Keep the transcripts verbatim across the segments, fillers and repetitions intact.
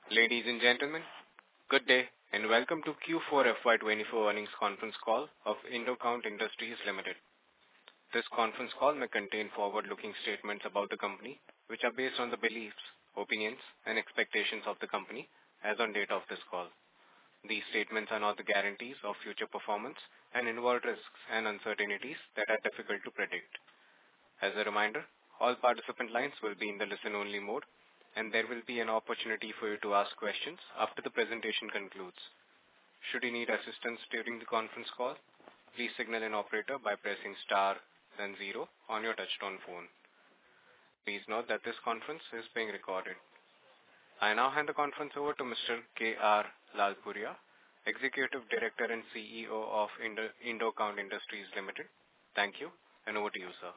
Ladies and gentlemen, good day and welcome to Q four F Y twenty-four earnings conference call of Indocount Industries Limited. This conference call may contain forward-looking statements about the company, which are based on the beliefs, opinions, and expectations of the company as on date of this call. These statements are not the guarantees of future performance and involve risks and uncertainties that are difficult to predict. As a reminder, all participant lines will be in the listen-only mode, and there will be an opportunity for you to ask questions after the presentation concludes. Should you need assistance during the conference call, please signal an operator by pressing star then zero on your touchtone phone. Please note that this conference is being recorded. I now hand the conference over to Mister K R Lalpuria, Executive Director and C E O of Indo- Indocount Industries Limited. Thank you, and over to you, sir.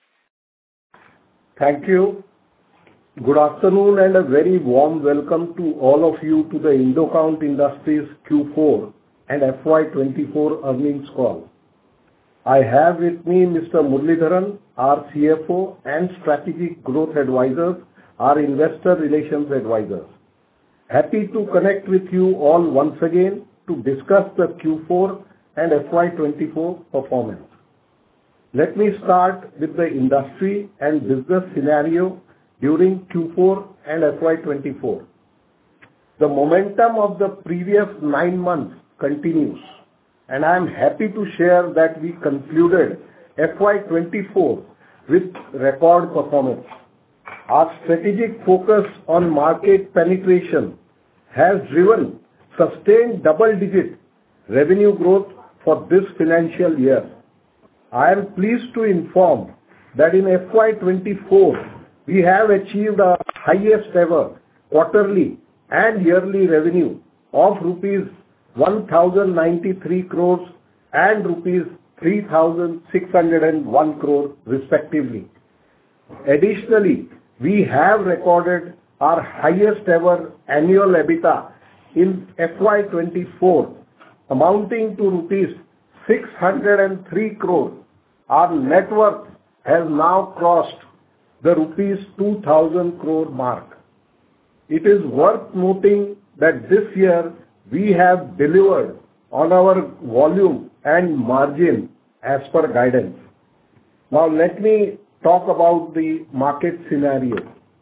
Thank you. Good afternoon and a very warm welcome to all of you to the Indocount Industries Q four and F Y twenty-four earnings call. I have with me Mister Muralidharan, our C F O, and Strategic Growth Advisors, our Investor Relations Advisors. Happy to connect with you all once again to discuss the Q four and F Y twenty-four performance. Let me start with the industry and business scenario during Q four and F Y twenty-four. The momentum of the previous nine months continues, and I am happy to share that we concluded F Y twenty-four with record performance. Our strategic focus on market penetration has driven sustained double-digit revenue growth for this financial year. I am pleased to inform that in F Y twenty-four, we have achieved our highest ever quarterly and yearly revenue of rupees one thousand ninety-three crores and rupees three thousand six hundred one crore respectively. Additionally, we have recorded our highest ever annual EBITDA in F Y twenty-four amounting to rupees six hundred three crores. Our net worth has now crossed the rupees two thousand crore mark. It is worth noting that this year we have delivered on our volume and margin as per guidance. Now let me talk about the market scenario.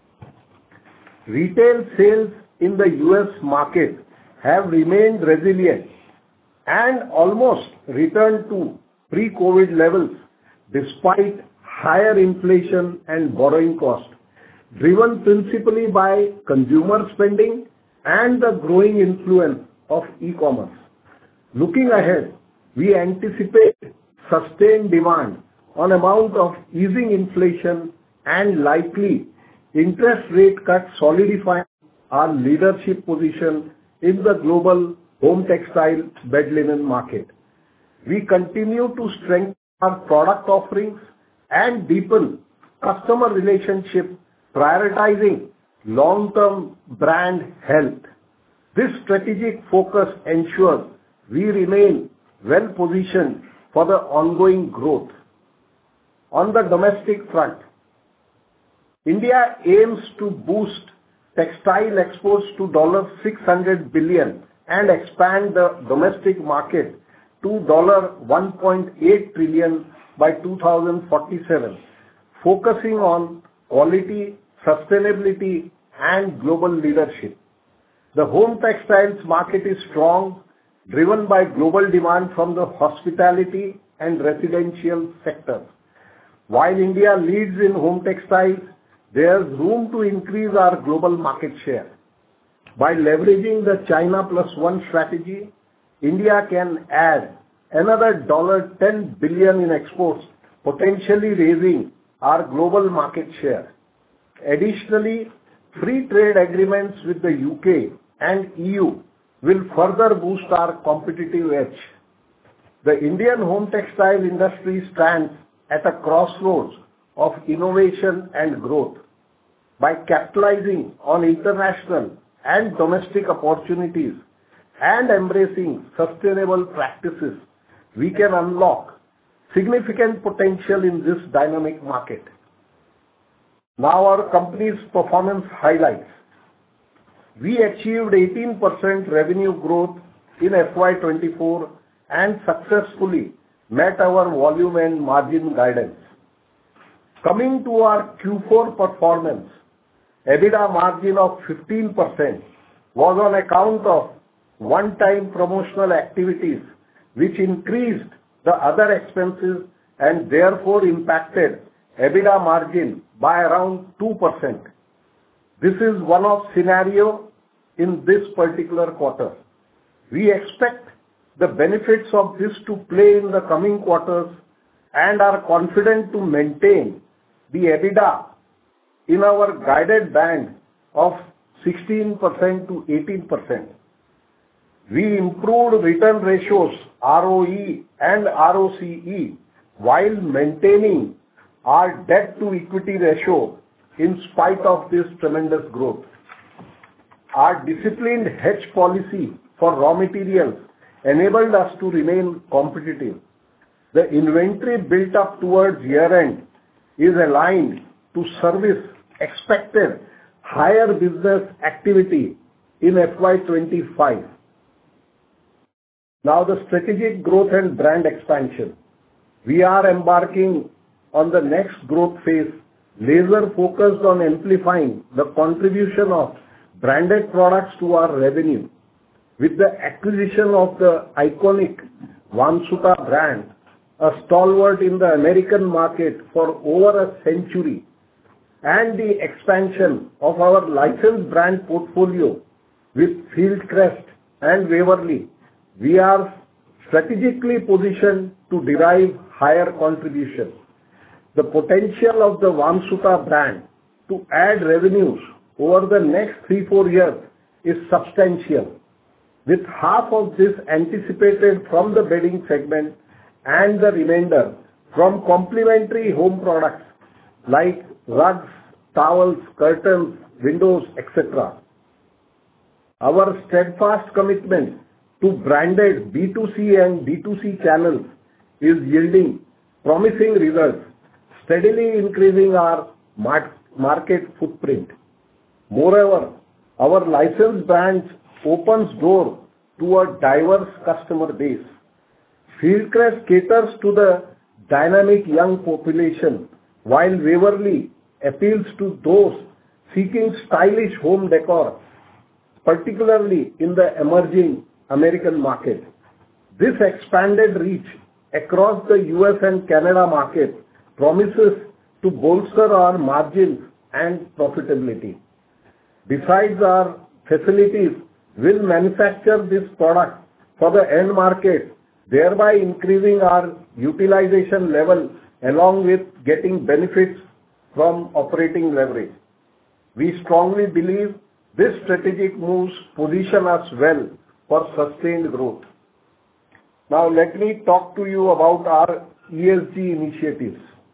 Retail sales in the U S market have remained resilient and almost returned to pre-COVID levels despite higher inflation and borrowing cost, driven principally by consumer spending and the growing influence of e-commerce. Looking ahead, we anticipate sustained demand on account of easing inflation and likely interest rate cuts solidifying our leadership position in the global home textile bed linen market. We continue to strengthen our product offerings and deepen customer relationship, prioritizing long-term brand health. This strategic focus ensures we remain well positioned for the ongoing growth. On the domestic front, India aims to boost textile exports to six hundred billion dollars and expand the domestic market to one point eight trillion dollars by two thousand forty-seven, focusing on quality, sustainability, and global leadership. The home textiles market is strong, driven by global demand from the hospitality and residential sectors. While India leads in home textiles, there's room to increase our global market share. By leveraging the China Plus One strategy, India can add another ten billion dollars in exports, potentially raising our global market share. Additionally, free trade agreements with the U K and E U will further boost our competitive edge. The Indian home textile industry stands at a crossroads of innovation and growth. By capitalizing on international and domestic opportunities and embracing sustainable practices, we can unlock significant potential in this dynamic market. Now our company's performance highlights. we achieved eighteen percent revenue growth in F Y twenty-four and successfully met our volume and margin guidance. Coming to our Q four performance, EBITDA margin of fifteen percent was on account of one-time promotional activities which increased the other expenses and therefore impacted EBITDA margin by around two percent. This is one of scenario in this particular quarter. We expect the benefits of this to play in the coming quarters and are confident to maintain the EBITDA in our guided band of sixteen percent to eighteen percent. We improved return ratios, R O E and R O C E, while maintaining our debt to equity ratio in spite of this tremendous growth. Our disciplined hedge policy for raw materials enabled us to remain competitive. The inventory built up towards year-end is aligned to service expected higher business activity in F Y twenty-five. Now the strategic growth and brand expansion. We are embarking on the next growth phase, laser focused on amplifying the contribution of branded products to our revenue. With the acquisition of the iconic Vansutta brand, a stalwart in the American market for over a century, and the expansion of our licensed brand portfolio with Fieldcrest and Waverly, we are strategically positioned to derive higher contribution. The potential of the Vansutta brand to add revenues over the next three, four years is substantial, with half of this anticipated from the bedding segment and the remainder from complementary home products like rugs, towels, curtains, windows, et cetera. Our steadfast commitment to branded B two C and D two C channels is yielding promising results, steadily increasing our market footprint. Moreover, our licensed brands opens door to a diverse customer base. Fieldcrest caters to the dynamic young population, while Waverly appeals to those seeking stylish home decor, particularly in the emerging American market. This expanded reach across the U S and Canada market promises to bolster our margins and profitability. Besides, our facilities will manufacture this product for the end market, thereby increasing our utilization level along with getting benefits from operating leverage. We strongly believe this strategic moves position us well for sustained growth. Now let me talk to you about our E S G initiatives.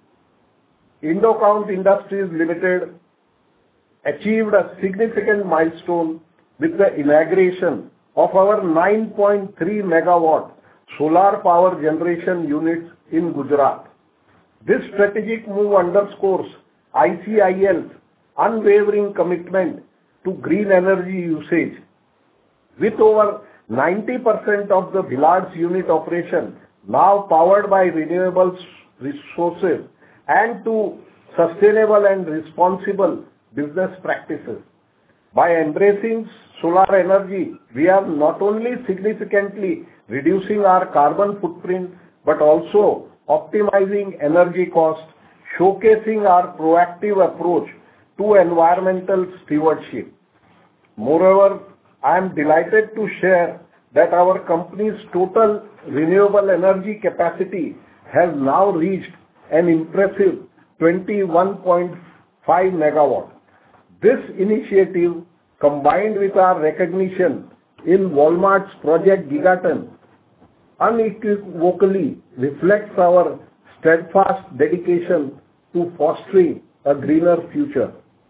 Indocount Industries Limited achieved a significant milestone with the inauguration of our nine point three megawatt solar power generation units in Gujarat. This strategic move underscores I C I L's unwavering commitment to green energy usage. With over ninety percent of the Villards unit operation now powered by renewable resources and to sustainable and responsible business practices. By embracing solar energy, we are not only significantly reducing our carbon footprint, but also optimizing energy costs, showcasing our proactive approach to environmental stewardship. Moreover, I am delighted to share that our company's total renewable energy capacity has now reached an impressive twenty-one point five megawatt. This initiative, combined with our recognition in Walmart's Project Gigaton, unequivocally reflects our steadfast dedication to fostering a greener future.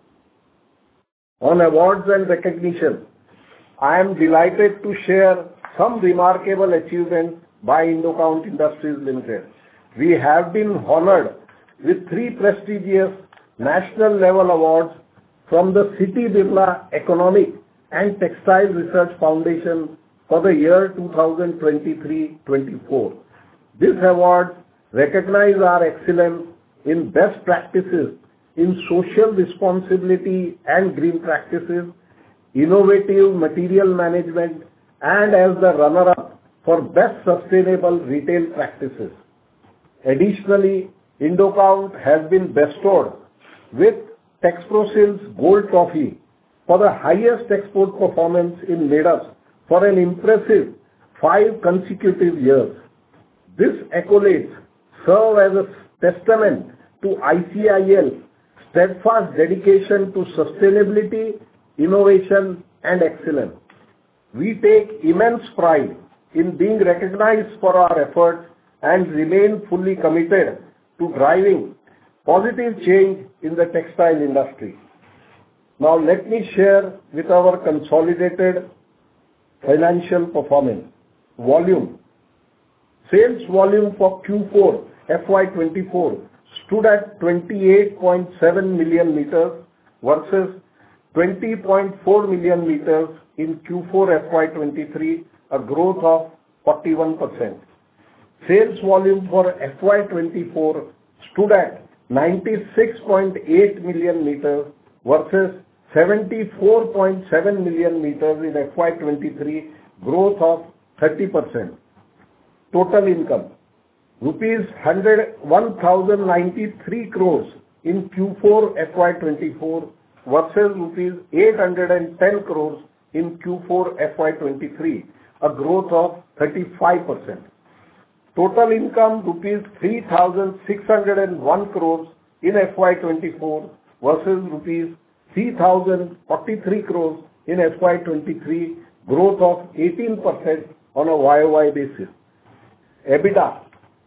On awards and recognition, I am delighted to share some remarkable achievements by Indocount Industries Limited. We have been honored with three prestigious national level awards from the City Birla Economic and Textile Research Foundation for the year twenty twenty-three twenty-four. This award recognizes our excellence in best practices in social responsibility and green practices, innovative material management, and as the runner-up for best sustainable retail practices. Additionally, Indocount has been bestowed with Texprosil's Gold Trophy for the highest export performance in made us for an impressive five consecutive years. This accolade serves as a testament to I C I L's steadfast dedication to sustainability, innovation, and excellence. We take immense pride in being recognized for our efforts and remain fully committed to driving positive change in the textile industry. Now let me share with our consolidated financial performance. Volume. Sales volume for Q four F Y twenty-four stood at twenty-eight point seven million meters versus twenty point four million meters in Q four F Y twenty-three, a growth of forty-one percent. Sales volume for F Y twenty-four stood at ninety-six point eight million meters versus seventy-four point seven million meters in F Y twenty-three, growth of thirty percent. Total income, rupees one thousand ninety-three crores in Q four F Y twenty-four versus rupees eight hundred ten crores in Q four F Y twenty-three, a growth of thirty-five percent. Total income, rupees three thousand six hundred one crores in F Y twenty-four versus rupees three thousand forty-three crores in F Y twenty-three, growth of eighteen percent on a Y O Y basis. EBITDA.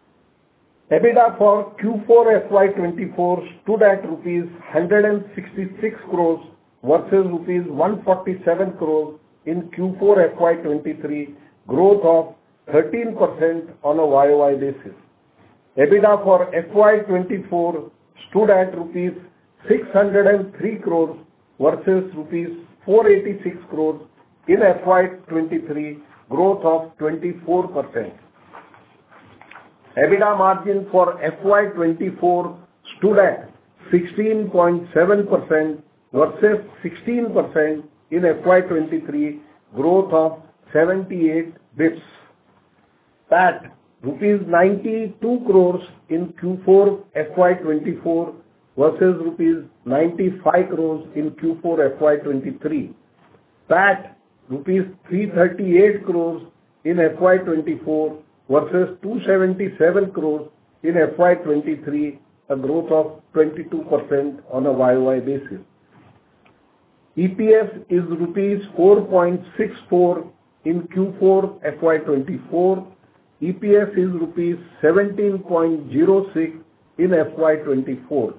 EBITDA for Q four F Y twenty-four stood at rupees one hundred sixty-six crores versus rupees one hundred forty-seven crores in Q four F Y twenty-three, growth of thirteen percent on a Y O Y basis. EBITDA for F Y twenty-four stood at rupees six hundred three crores versus rupees four hundred eighty-six crores in F Y twenty-three, growth of twenty-four percent. EBITDA margin for F Y twenty-four stood at sixteen point seven percent versus sixteen percent in F Y twenty-three, growth of seventy-eight basis points. P A T, rupees ninety-two crores in Q four F Y twenty-four versus rupees ninety-five crores in Q four F Y twenty-three. P A T, rupees three hundred thirty-eight crores in F Y twenty-four versus two hundred seventy-seven crores in F Y twenty-three, a growth of twenty-two percent on a Y O Y basis. E P S is rupees four point six four in Q four F Y twenty-four. E P S is rupees seventeen point zero six in F Y twenty-four.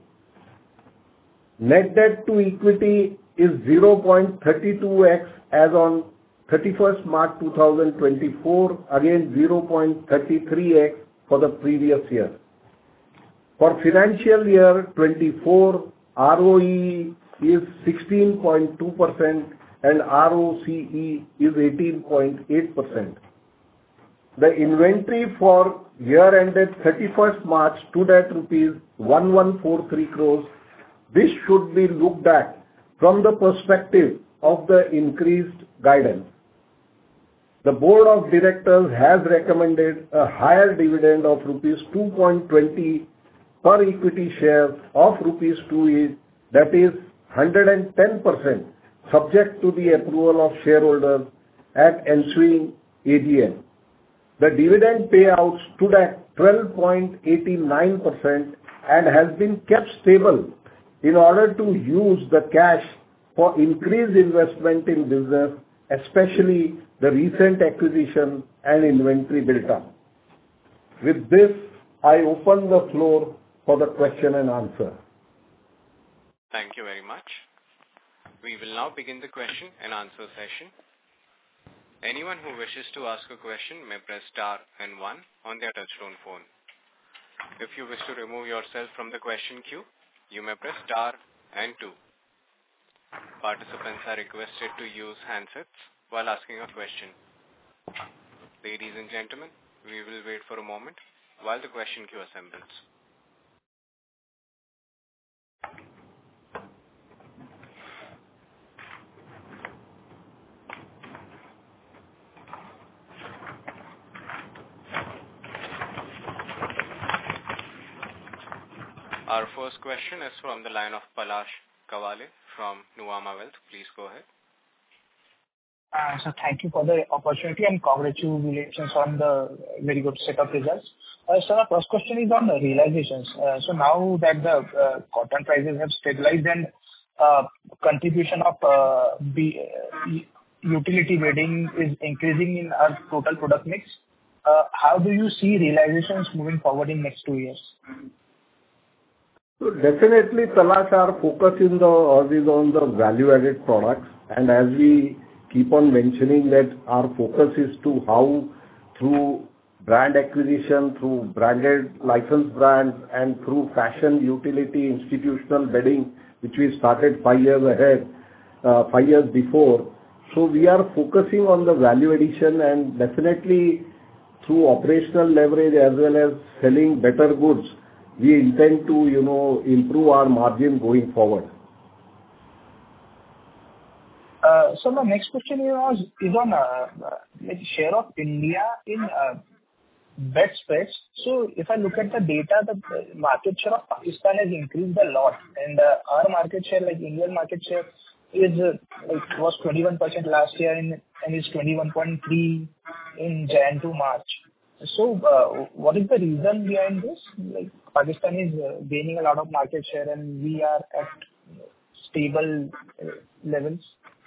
Net debt to equity is zero point three two x as on thirty-first March two thousand twenty-four, against zero point three three x for the previous year. For financial year twenty-four, R O E is sixteen point two percent and R O C E is eighteen point eight percent. The inventory for year ended thirty-first March stood at rupees one thousand one hundred forty-three crores. This should be looked at from the perspective of the increased guidance. The Board of Directors has recommended a higher dividend of rupees two point two zero per equity share of rupees two each, that is one hundred ten percent, subject to the approval of shareholders at ensuing A G M. The dividend payout stood at twelve point eight nine percent and has been kept stable in order to use the cash for increased investment in business, especially the recent acquisition and inventory build-up. With this, I open the floor for the question and answer. Thank you very much. We will now begin the question and answer session. Anyone who wishes to ask a question may press star and one on their touchtone phone. If you wish to remove yourself from the question queue, you may press star and two. Participants are requested to use handsets while asking a question. Ladies and gentlemen, we will wait for a moment while the question queue assembles. Our first question is from the line of Palash Kawale from Nuvama Wealth. Please go ahead. Uh, so thank you for the opportunity and congratulations on the very good set of results. Uh, so our first question is on the realizations. Uh, so now that the uh, cotton prices have stabilized and uh, contribution of uh, B, uh, utility bedding is increasing in our total product mix, uh, how do you see realizations moving forward in next two years? So definitely, Palash, our focus in the is on the value-added products, and as we keep on mentioning that our focus is to how through brand acquisition, through branded licensed brands, and through fashion, utility, institutional bedding, which we started five years ahead, uh, five years before. So we are focusing on the value addition, and definitely through operational leverage as well as selling better goods, we intend to, you know, improve our margin going forward. Uh, so my next question is, is on uh, like share of India in uh, bed spreads. So if I look at the data, the market share of Pakistan has increased a lot, and uh, our market share, like Indian market share, is uh, like was twenty-one percent last year and, and is twenty-one point three in Jan to March. So uh, what is the reason behind this? Like Pakistan is uh, gaining a lot of market share and we are at stable uh, levels.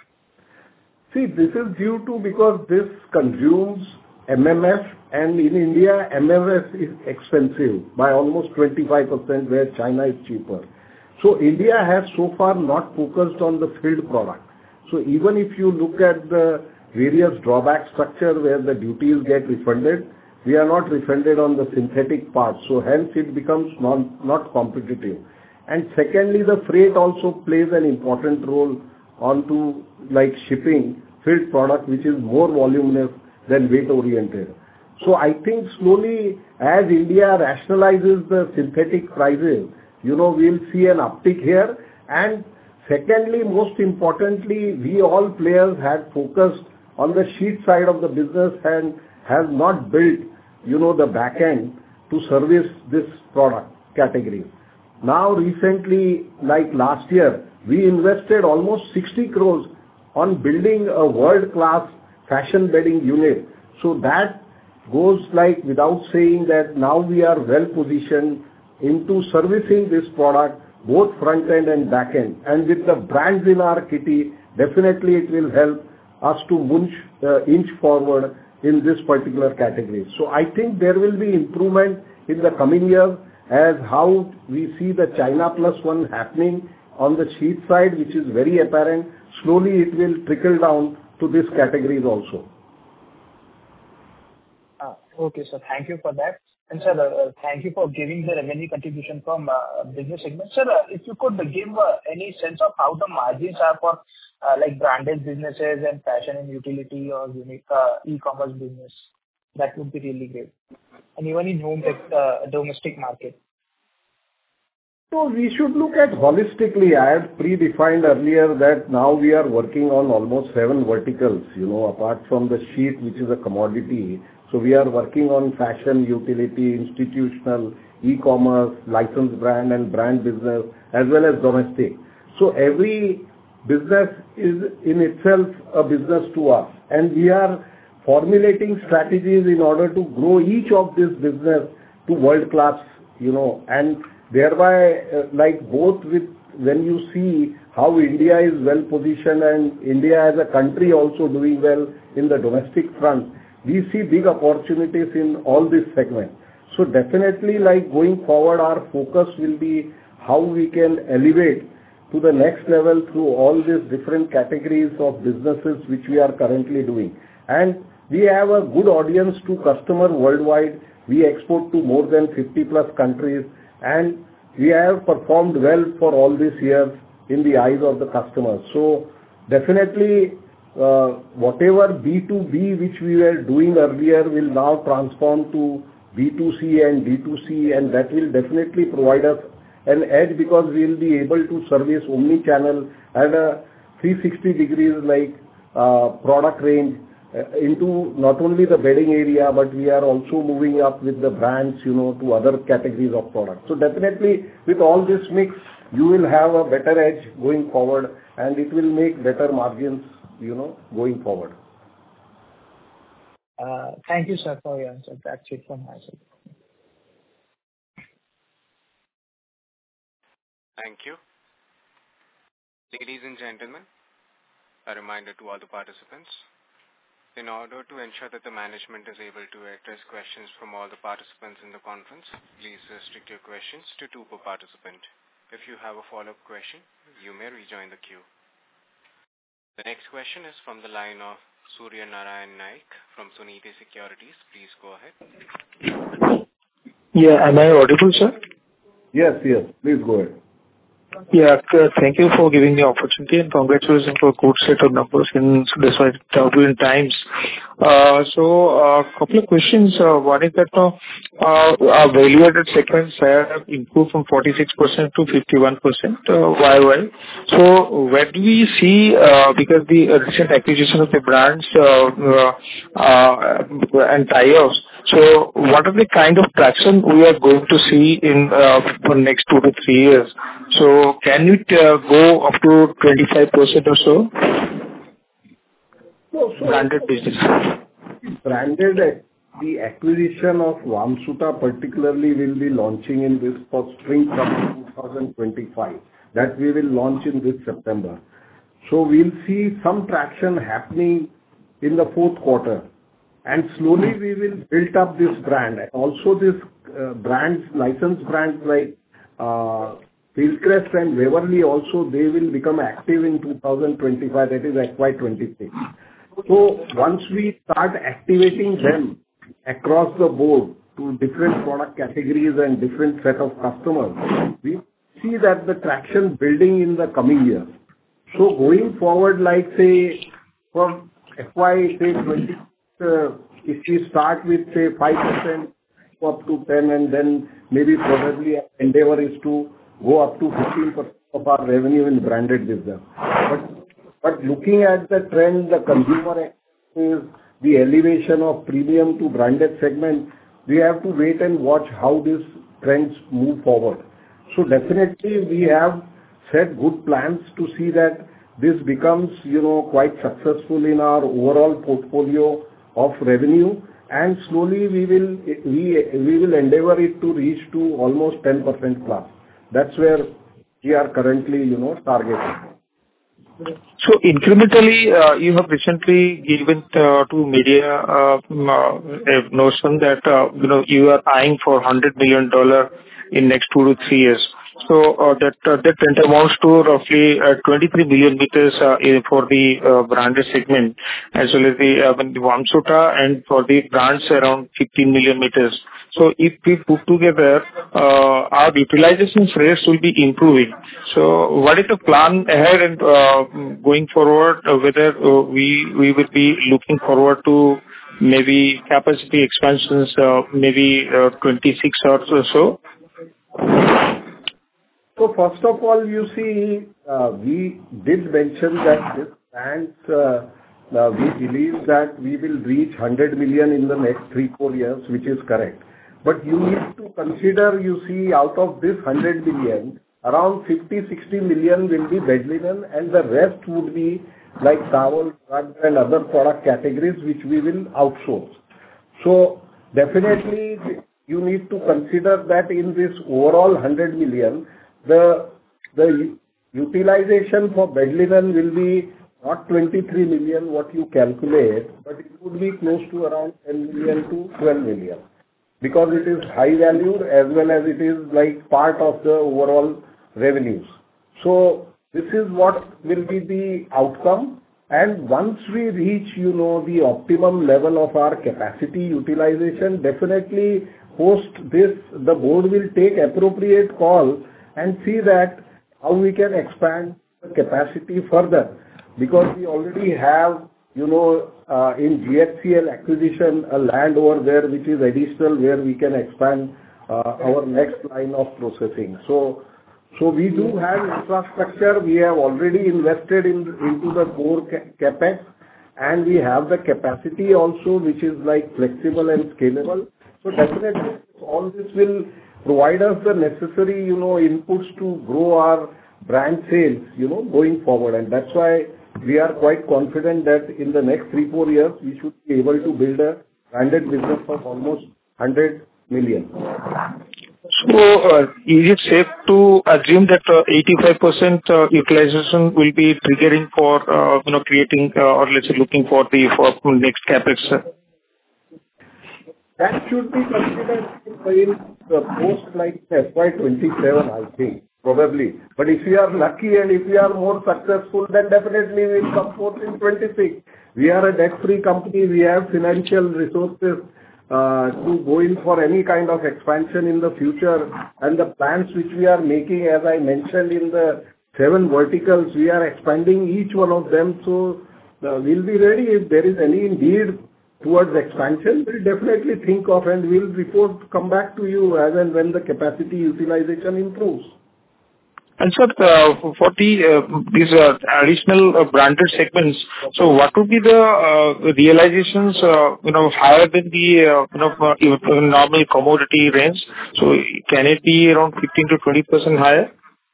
See, this is due to because this consumes M M F, and in India, M M F is expensive by almost twenty-five percent, where China is cheaper. So India has so far not focused on the filled product. So even if you look at the various drawback structure where the duties get refunded, we are not refunded on the synthetic part. So hence it becomes non, not competitive. And secondly, the freight also plays an important role onto like shipping filled product, which is more voluminous than weight oriented. So I think slowly as India rationalizes the synthetic prices, you know, we'll see an uptick here. And secondly, most importantly, we all players had focused on the sheet side of the business and have not built, you know, the back end to service this product category. Now recently, like last year, we invested almost sixty crores on building a world-class fashion bedding unit. So that goes like without saying that now we are well positioned into servicing this product, both front end and back end. And with the brands in our kitty, definitely it will help us to munch, uh, inch forward in this particular category. So I think there will be improvement in the coming year as how we see the China plus one happening on the sheet side, which is very apparent. Slowly it will trickle down to these categories also. Ah, okay, sir. Thank you for that. And sir, uh, thank you for giving the revenue contribution from uh, business segment. Sir, uh, if you could give uh, any sense of how the margins are for uh, like branded businesses and fashion and utility or unique uh, e-commerce business, that would be really great. And even in home uh, domestic market. So we should look at holistically. I had predefined earlier that now we are working on almost seven verticals, you know, apart from the sheet, which is a commodity. So we are working on fashion, utility, institutional, e-commerce, licensed brand and brand business, as well as domestic. So every business is in itself a business to us. And we are formulating strategies in order to grow each of this business to world-class, you know, and thereby, uh, like both with, when you see how India is well positioned and India as a country also doing well in the domestic front, we see big opportunities in all these segments. So definitely, like going forward, our focus will be how we can elevate to the next level through all these different categories of businesses which we are currently doing. And we have a good audience to customer worldwide. We export to more than fifty plus countries, and we have performed well for all these years in the eyes of the customers. So definitely, uh, whatever B two B which we were doing earlier will now transform to B two C and D two C, and that will definitely provide us an edge because we will be able to service omni-channel and a three sixty degrees like uh, product range uh, into not only the bedding area, but we are also moving up with the brands, you know, to other categories of products. So definitely with all this mix, you will have a better edge going forward, and it will make better margins, you know, going forward. Uh, thank you, sir, for your answer. That's it from my side. Thank you. Ladies and gentlemen, a reminder to all the participants, in order to ensure that the management is able to address questions from all the participants in the conference, please restrict your questions to two per participant. If you have a follow-up question, you may rejoin the queue. The next question is from the line of Surya Narayan Naik from Sunidhi Securities. Please go ahead. Yeah, am I audible, sir? Yes, yes. Please go ahead. Yeah, thank you for giving the opportunity and congratulations for a good set of numbers in despite turbulent times. Uh, so, a uh, couple of questions. Uh, one is that uh, uh, our value-added segments have improved from forty-six percent to fifty-one percent uh, Y O Y. So, where do we see, uh, because the recent acquisition of the brands uh, uh, uh, and tie-offs, so what are the kind of traction we are going to see in uh, for next two to three years? So can it uh, go up to twenty-five percent or so? No, so branded business. Branded, the acquisition of Vamsuta particularly will be launching in this for spring twenty twenty-five. That we will launch in this September. So we'll see some traction happening in the fourth quarter. And slowly we will build up this brand. Also this uh, brands, licensed brands like uh, Fieldcrest and Waverly also, they will become active in two thousand twenty-five, that is F Y twenty-six. So once we start activating them across the board to different product categories and different set of customers, we see that the traction building in the coming years. So going forward, like say from F Y say twenty, uh, if we start with say five percent up to ten, and then maybe probably our endeavor is to go up to fifteen percent of our revenue in branded business. But but looking at the trend, the consumer is the elevation of premium to branded segment, we have to wait and watch how these trends move forward. So definitely we have set good plans to see that this becomes, you know, quite successful in our overall portfolio of revenue, and slowly we will we we will endeavor it to reach to almost ten percent plus. That's where we are currently, you know, targeting. So incrementally, uh, you have recently given uh, to media uh, uh, a notion that uh, you know you are eyeing for one hundred million dollars in next two to three years. So uh, that uh, that amounts to roughly uh, twenty-three million meters uh, for the uh, branded segment, as well as the uh, the Vamsuta, and for the brands around fifteen million meters. So if we put together, uh, our utilization rates will be improving. So what is the plan ahead and uh, going forward, uh, whether uh, we we will be looking forward to maybe capacity expansions, uh, maybe uh, twenty-six or so? So first of all, you see, uh, we did mention that this brands, uh, uh, we believe that we will reach one hundred million in the next three, four years, which is correct. But you need to consider, you see, out of this one hundred million, around fifty, sixty million will be bed linen, and the rest would be like towel, rug and other product categories which we will outsource. So definitely you need to consider that in this overall one hundred million, the the utilization for bed linen will be not twenty-three million what you calculate, but it would be close to around ten million to twelve million. Because it is high valued as well as it is like part of the overall revenues. So this is what will be the outcome. And once we reach, you know, the optimum level of our capacity utilization, definitely post this, the board will take appropriate call and see that how we can expand the capacity further, because we already have, you know, uh, in G H C L acquisition, a land over there, which is additional, where we can expand uh, our next line of processing. So, so we do have infrastructure. We have already invested in into the core ca- capex, and we have the capacity also, which is like flexible and scalable. So definitely, all this will provide us the necessary, you know, inputs to grow our brand sales, you know, going forward. And that's why we are quite confident that in the next three, four years, we should be able to build a branded business of almost one hundred million. So, uh, is it safe to assume that uh, eighty-five percent uh, utilization will be triggering for, uh, you know, creating uh, or let's say looking for the for next capex? That should be considered in the post like F Y twenty-seven, I think, probably. But if we are lucky and if we are more successful, then definitely we will come forth in twenty-six. We are a debt-free company. We have financial resources uh, to go in for any kind of expansion in the future. And the plans which we are making, as I mentioned, in the seven verticals, we are expanding each one of them. So uh, we'll be ready if there is any need towards expansion. We'll definitely think of, and we'll report, come back to you as and when the capacity utilization improves. And sir, uh, for the uh, these uh, additional uh, branded segments, so what would be the uh, realizations, uh, you know, higher than the uh, you know uh, normal commodity range? So can it be around fifteen to twenty percent higher?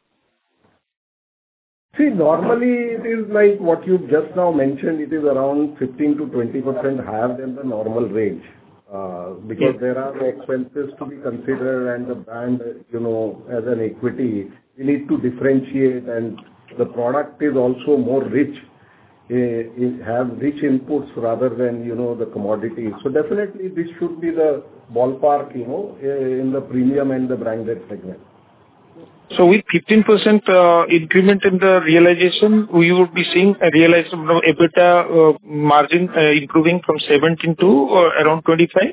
See, normally it is like what you just now mentioned, it is around fifteen to twenty percent higher than the normal range. Uh, because Yes. there are expenses to be considered, and the brand, you know, as an equity, we need to differentiate, and the product is also more rich, uh, it have rich inputs rather than, you know, the commodities. So definitely this should be the ballpark, you know, uh, in the premium and the branded segment. So with fifteen percent uh, increment in the realization, we would be seeing a realized, you know, EBITDA uh, margin uh, improving from seventeen to uh, around twenty-five?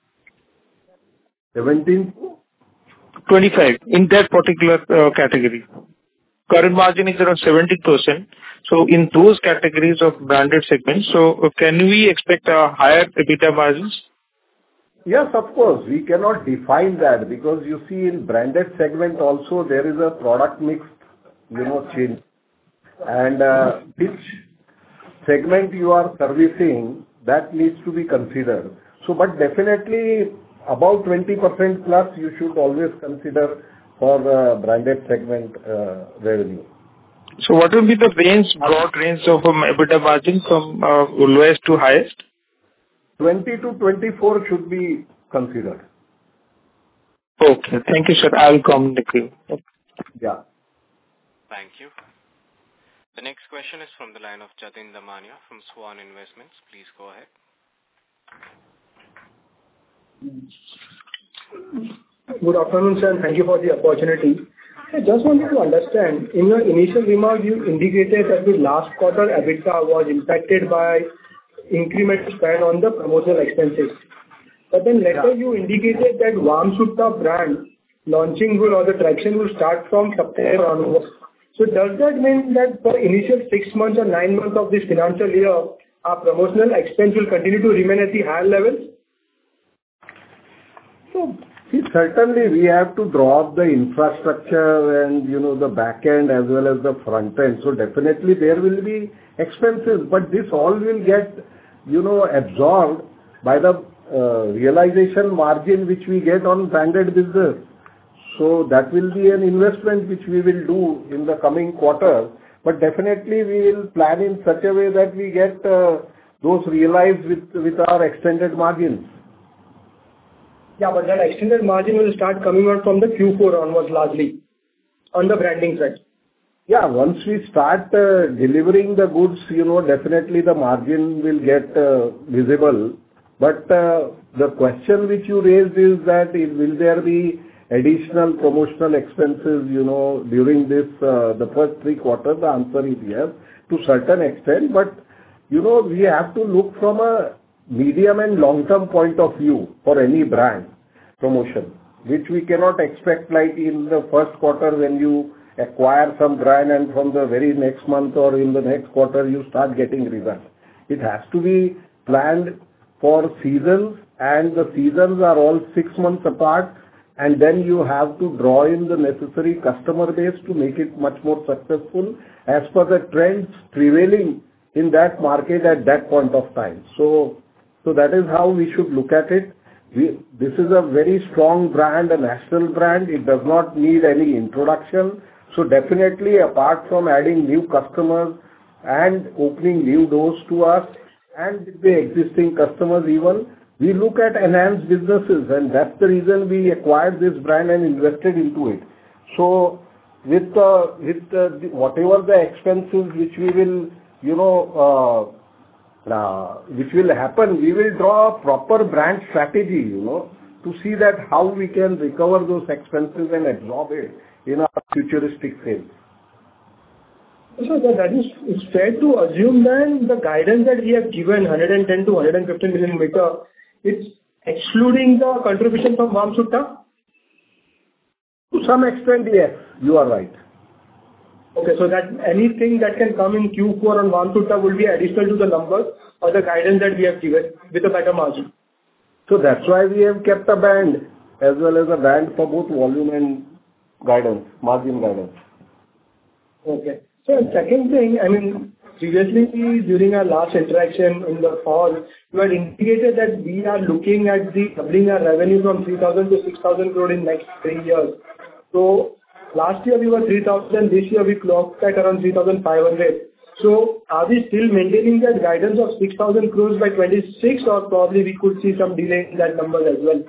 seventeen? twenty-five in that particular uh, category. Current margin is around seventeen percent. So in those categories of branded segments, so uh, can we expect a higher EBITDA margins? Yes, of course. We cannot define that, because you see in branded segment also there is a product mix, you know, change. And uh, which segment you are servicing, that needs to be considered. So, but definitely about twenty percent plus you should always consider for the branded segment uh, revenue. So what will be the range, broad range of um, EBITDA margin from uh, lowest to highest? twenty to twenty-four should be considered. Okay. Thank you, sir. I will communicate. Yeah. Thank you. The next question is from the line of Jatin Damania from Swan Investments. Please go ahead. Good afternoon, sir, and thank you for the opportunity. I just wanted to understand, in your initial remarks, you indicated that the last quarter EBITDA was impacted by incremental spend on the promotional expenses. But then later you indicated that Warm Sutta brand launching will, or the traction will start from September onwards. So does that mean that for initial six months or nine months of this financial year, our promotional expense will continue to remain at the higher levels? So, see, certainly we have to draw up the infrastructure and, you know, the back end as well as the front end. So definitely there will be expenses, but this all will get, you know, absorbed by the uh, realization margin which we get on branded business. So that will be an investment which we will do in the coming quarter. But definitely we will plan in such a way that we get uh, those realized with, with our extended margins. Yeah, but that extended margin will start coming out from the Q four onwards largely on the branding side. Yeah, once we start uh, delivering the goods, you know, definitely the margin will get uh, visible. But uh, the question which you raised is that is, will there be additional promotional expenses, you know, during this, uh, the first three quarters? The answer is yes, to certain extent. But, you know, we have to look from a medium and long-term point of view for any brand promotion, which we cannot expect like in the first quarter when you acquire some brand and from the very next month or in the next quarter you start getting results. It has to be planned for seasons, and the seasons are all six months apart, and then you have to draw in the necessary customer base to make it much more successful as per the trends prevailing in that market at that point of time. So, so that is how we should look at it. We, this is a very strong brand, a national brand. It does not need any introduction. So definitely, apart from adding new customers and opening new doors to us and with the existing customers even, we look at enhanced businesses, and that's the reason we acquired this brand and invested into it. So with uh, with uh, the, whatever the expenses which we will, you know, uh, uh, which will happen, we will draw a proper brand strategy, you know, to see that how we can recover those expenses and absorb it in our futuristic sales. So that is, it's fair to assume then the guidance that we have given, one hundred ten to one hundred fifteen million meter, it's excluding the contribution from Warm Sutta? To some extent, yes, you are right. Okay, so that anything that can come in Q four on Warm Sutta will be additional to the numbers or the guidance that we have given with a better margin. So that's why we have kept a band as well as a band for both volume and guidance, margin guidance. Okay. So second thing, I mean, previously during our last interaction in the fall, you had indicated that we are looking at the doubling our revenue from three thousand to six thousand crore in next three years. So last year we were three thousand, this year we clocked at around three thousand five hundred. So are we still maintaining that guidance of six thousand crores by twenty-six, or probably we could see some delay in that number as well?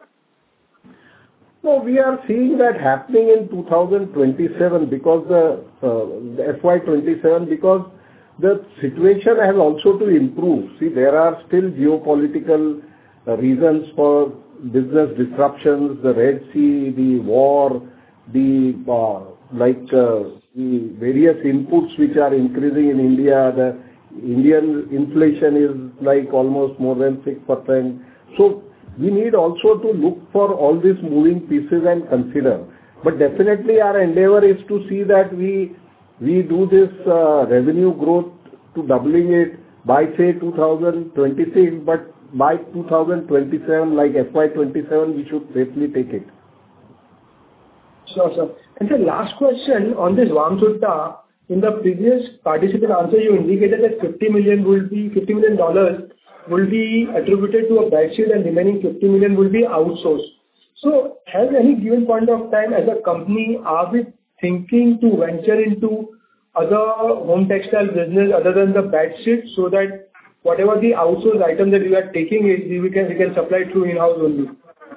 No, we are seeing that happening in two thousand twenty-seven because the, uh, the F Y twenty-seven, because the situation has also to improve. See, there are still geopolitical uh, reasons for business disruptions, the Red Sea, the war, the uh, like uh, the various inputs which are increasing in India. The Indian inflation is like almost more than six percent. So we need also to look for all these moving pieces and consider. But definitely our endeavor is to see that we we do this uh, revenue growth to doubling it by say two thousand twenty-six, but by two thousand twenty-seven, like F Y twenty-seven, we should safely take it. Sure, sir. And the last question on this Warm Sutta, in the previous participant answer, you indicated that fifty million will be fifty million dollars will be attributed to a bedsheet and remaining fifty million will be outsourced. So has any given point of time as a company, are we thinking to venture into other home textile business other than the bedsheet, so that whatever the outsourced item that we are taking it, we can, we can supply through in-house only?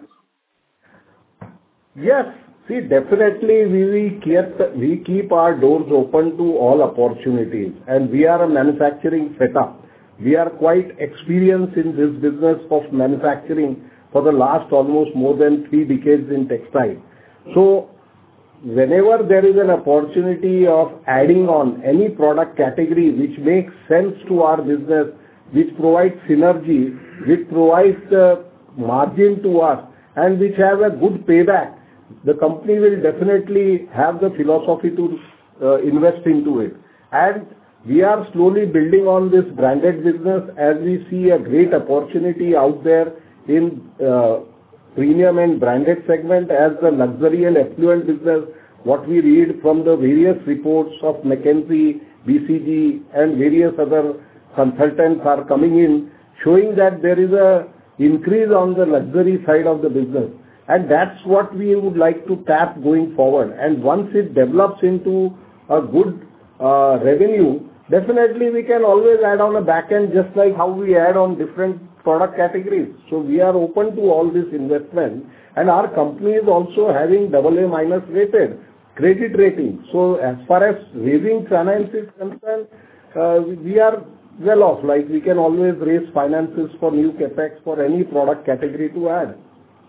Yes. See, definitely we will keep, we keep our doors open to all opportunities, and we are a manufacturing setup. We are quite experienced in this business of manufacturing for the last almost more than three decades in textile. So whenever there is an opportunity of adding on any product category which makes sense to our business, which provides synergy, which provides uh, margin to us, and which has a good payback, the company will definitely have the philosophy to uh, invest into it. And we are slowly building on this branded business as we see a great opportunity out there in uh, premium and branded segment as the luxury and affluent business. What we read from the various reports of McKinsey, B C G and various other consultants are coming in, showing that there is a increase on the luxury side of the business. And that's what we would like to tap going forward. And once it develops into a good uh, revenue, definitely we can always add on a back end, just like how we add on different product categories. So we are open to all this investment, and our company is also having double A minus rated credit rating. So as far as raising finance is concerned, uh, we are well off. Like we can always raise finances for new capex for any product category to add.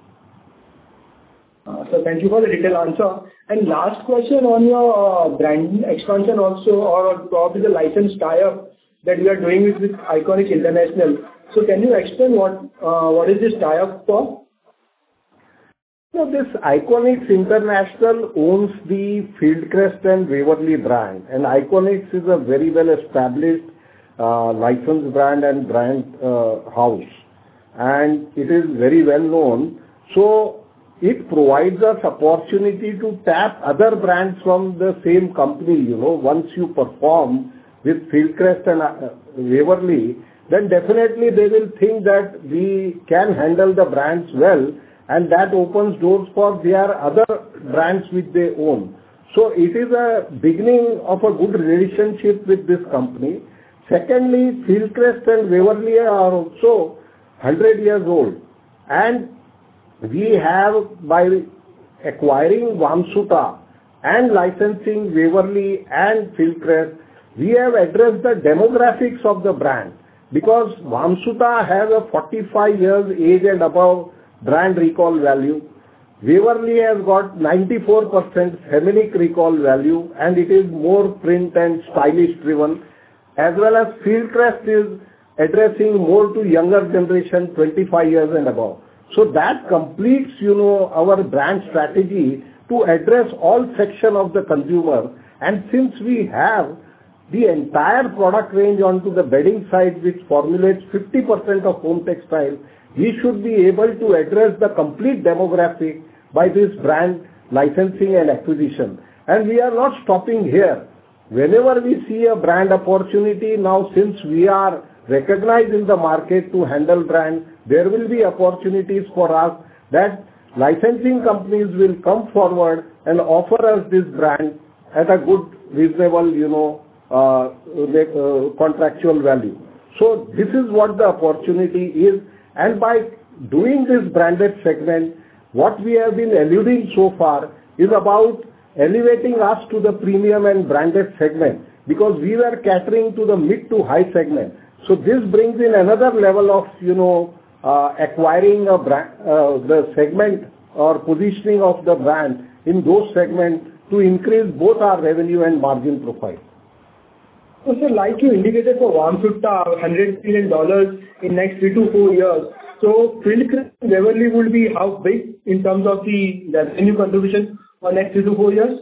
Uh, so thank you for the detailed answer. And last question on your uh, brand expansion also, or probably the license tie-up that we are doing with, with Iconic International. So can you explain what uh, what is this tie-up for? So this Iconics International owns the Fieldcrest and Waverly brand, and Iconics is a very well established uh, licensed brand and brand uh, house, and it is very well known. So it provides us opportunity to tap other brands from the same company. You know, once you perform with Fieldcrest and uh, Waverly, then definitely they will think that we can handle the brands well, and that opens doors for their other brands which they own. So it is a beginning of a good relationship with this company. Secondly, Fieldcrest and Waverly are also one hundred years old, and we have, by acquiring Vamsuta and licensing Waverly and Fieldcrest, we have addressed the demographics of the brand, because Vamsuta has a forty-five years age and above brand recall value. Waverly has got ninety-four percent Feminic recall value, and it is more print and stylish driven, as well as Fieldcrest is addressing more to younger generation, twenty-five years and above. So that completes, you know, our brand strategy to address all section of the consumer. And since we have the entire product range onto the bedding side, which formulates fifty percent of home textile, we should be able to address the complete demographic by this brand licensing and acquisition. And we are not stopping here. Whenever we see a brand opportunity, now since we are recognized in the market to handle brand, there will be opportunities for us that licensing companies will come forward and offer us this brand at a good, reasonable, you know, uh, uh, contractual value. So this is what the opportunity is. And by doing this branded segment, what we have been alluding so far is about elevating us to the premium and branded segment, because we were catering to the mid to high segment. So this brings in another level of, you know, uh, acquiring a brand, uh, the segment or positioning of the brand in those segments to increase both our revenue and margin profile. So, sir, like you indicated for Vamsuta, one hundred million dollars in next three to four years. So, Fieldcrest and Waverly will be how big in terms of the revenue contribution for next three to four years?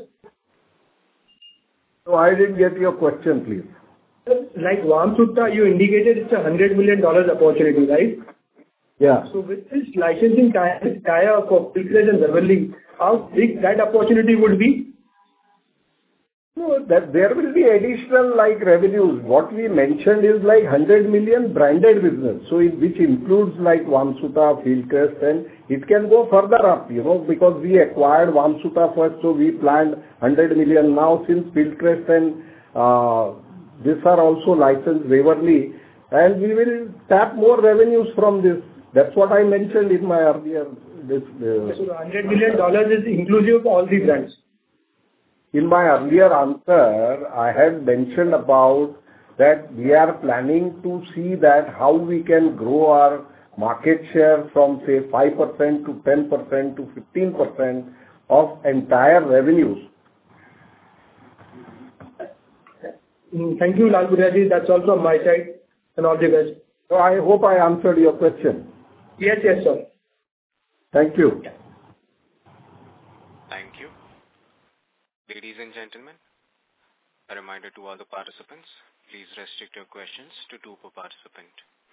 So, I didn't get your question, please. Like Vamsuta, you indicated it's a one hundred million dollars opportunity, right? Yeah. So, with this licensing tie-up for Fieldcrest and Waverly, how big that opportunity would be? No, that there will be additional like revenues. What we mentioned is like one hundred million branded business. So it, which includes like Vamsuta, Fieldcrest, and it can go further up, you know, because we acquired Vamsuta first, so we planned one hundred million. Now since Fieldcrest and uh, these are also licensed Waverly, and we will tap more revenues from this. That's what I mentioned in my earlier. This, uh, so the one hundred million dollars is inclusive of all the brands. In my earlier answer, I had mentioned about that we are planning to see that how we can grow our market share from say five percent to ten percent to fifteen percent of entire revenues. Thank you, Lal Bhuria. That's all from my side, and all the best. So I hope I answered your question. Yes, yes, sir. Thank you. Thank you. Ladies and gentlemen, a reminder to all the participants, please restrict your questions to two per participant.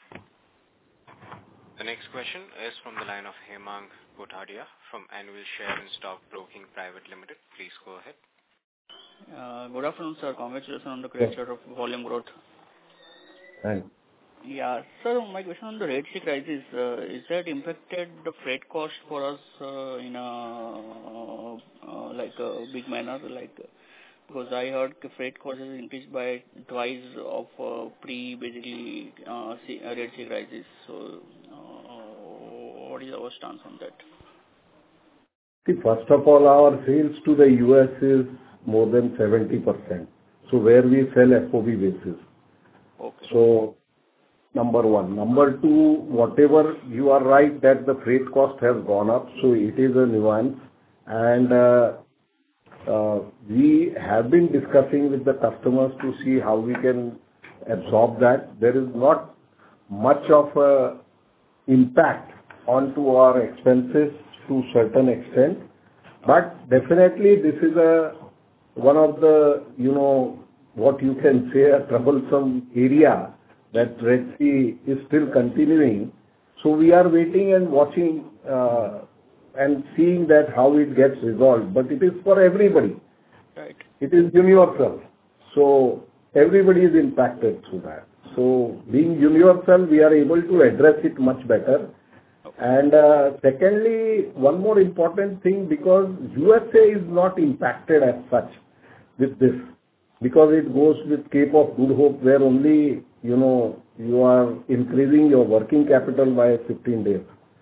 The next question is from the line of Hemang Kothadiya from Annual Share and Stock Broking Private Limited. Please go ahead. Uh, good afternoon, sir. Congratulations on the great share of volume growth. Thanks. Yeah, sir, my question on the Red Sea crisis, uh, is that impacted the freight cost for us uh, in a uh, like a big manner? Like, because I heard the freight cost is increased by twice of uh, pre basically uh, sea, uh, Red Sea crisis. So, uh, what is our stance on that? See, first of all, our sales to the U S is more than seventy percent. So where we sell F O B basis. Okay. So number one. Number two, whatever you are right that the freight cost has gone up, so it is a nuance. And uh, uh, we have been discussing with the customers to see how we can absorb that. There is not much of a impact onto our expenses to certain extent. But definitely this is a one of the, you know, what you can say, a troublesome area that Red Sea is still continuing. So we are waiting and watching uh, and seeing that how it gets resolved. But it is for everybody. Right. It is universal. So everybody is impacted through that. So being universal, we are able to address it much better. And uh, secondly, one more important thing, because U S A is not impacted as such with this, because it goes with Cape of Good Hope, where only, you know, you are increasing your working capital by fifteen days.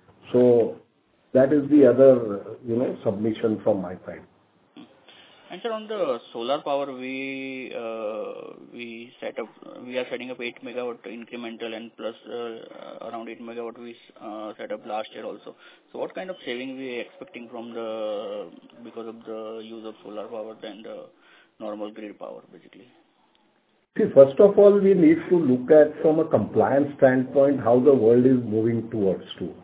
So that is the other, you know, submission from my side. And sir, on the solar power, we uh, we set up, we are setting up eight megawatt incremental and plus uh, around eight megawatt we uh, set up last year also. So what kind of saving we are expecting from the, because of the use of solar power than the normal grid power basically? See, first of all, we need to look at from a compliance standpoint how the world is moving towards to.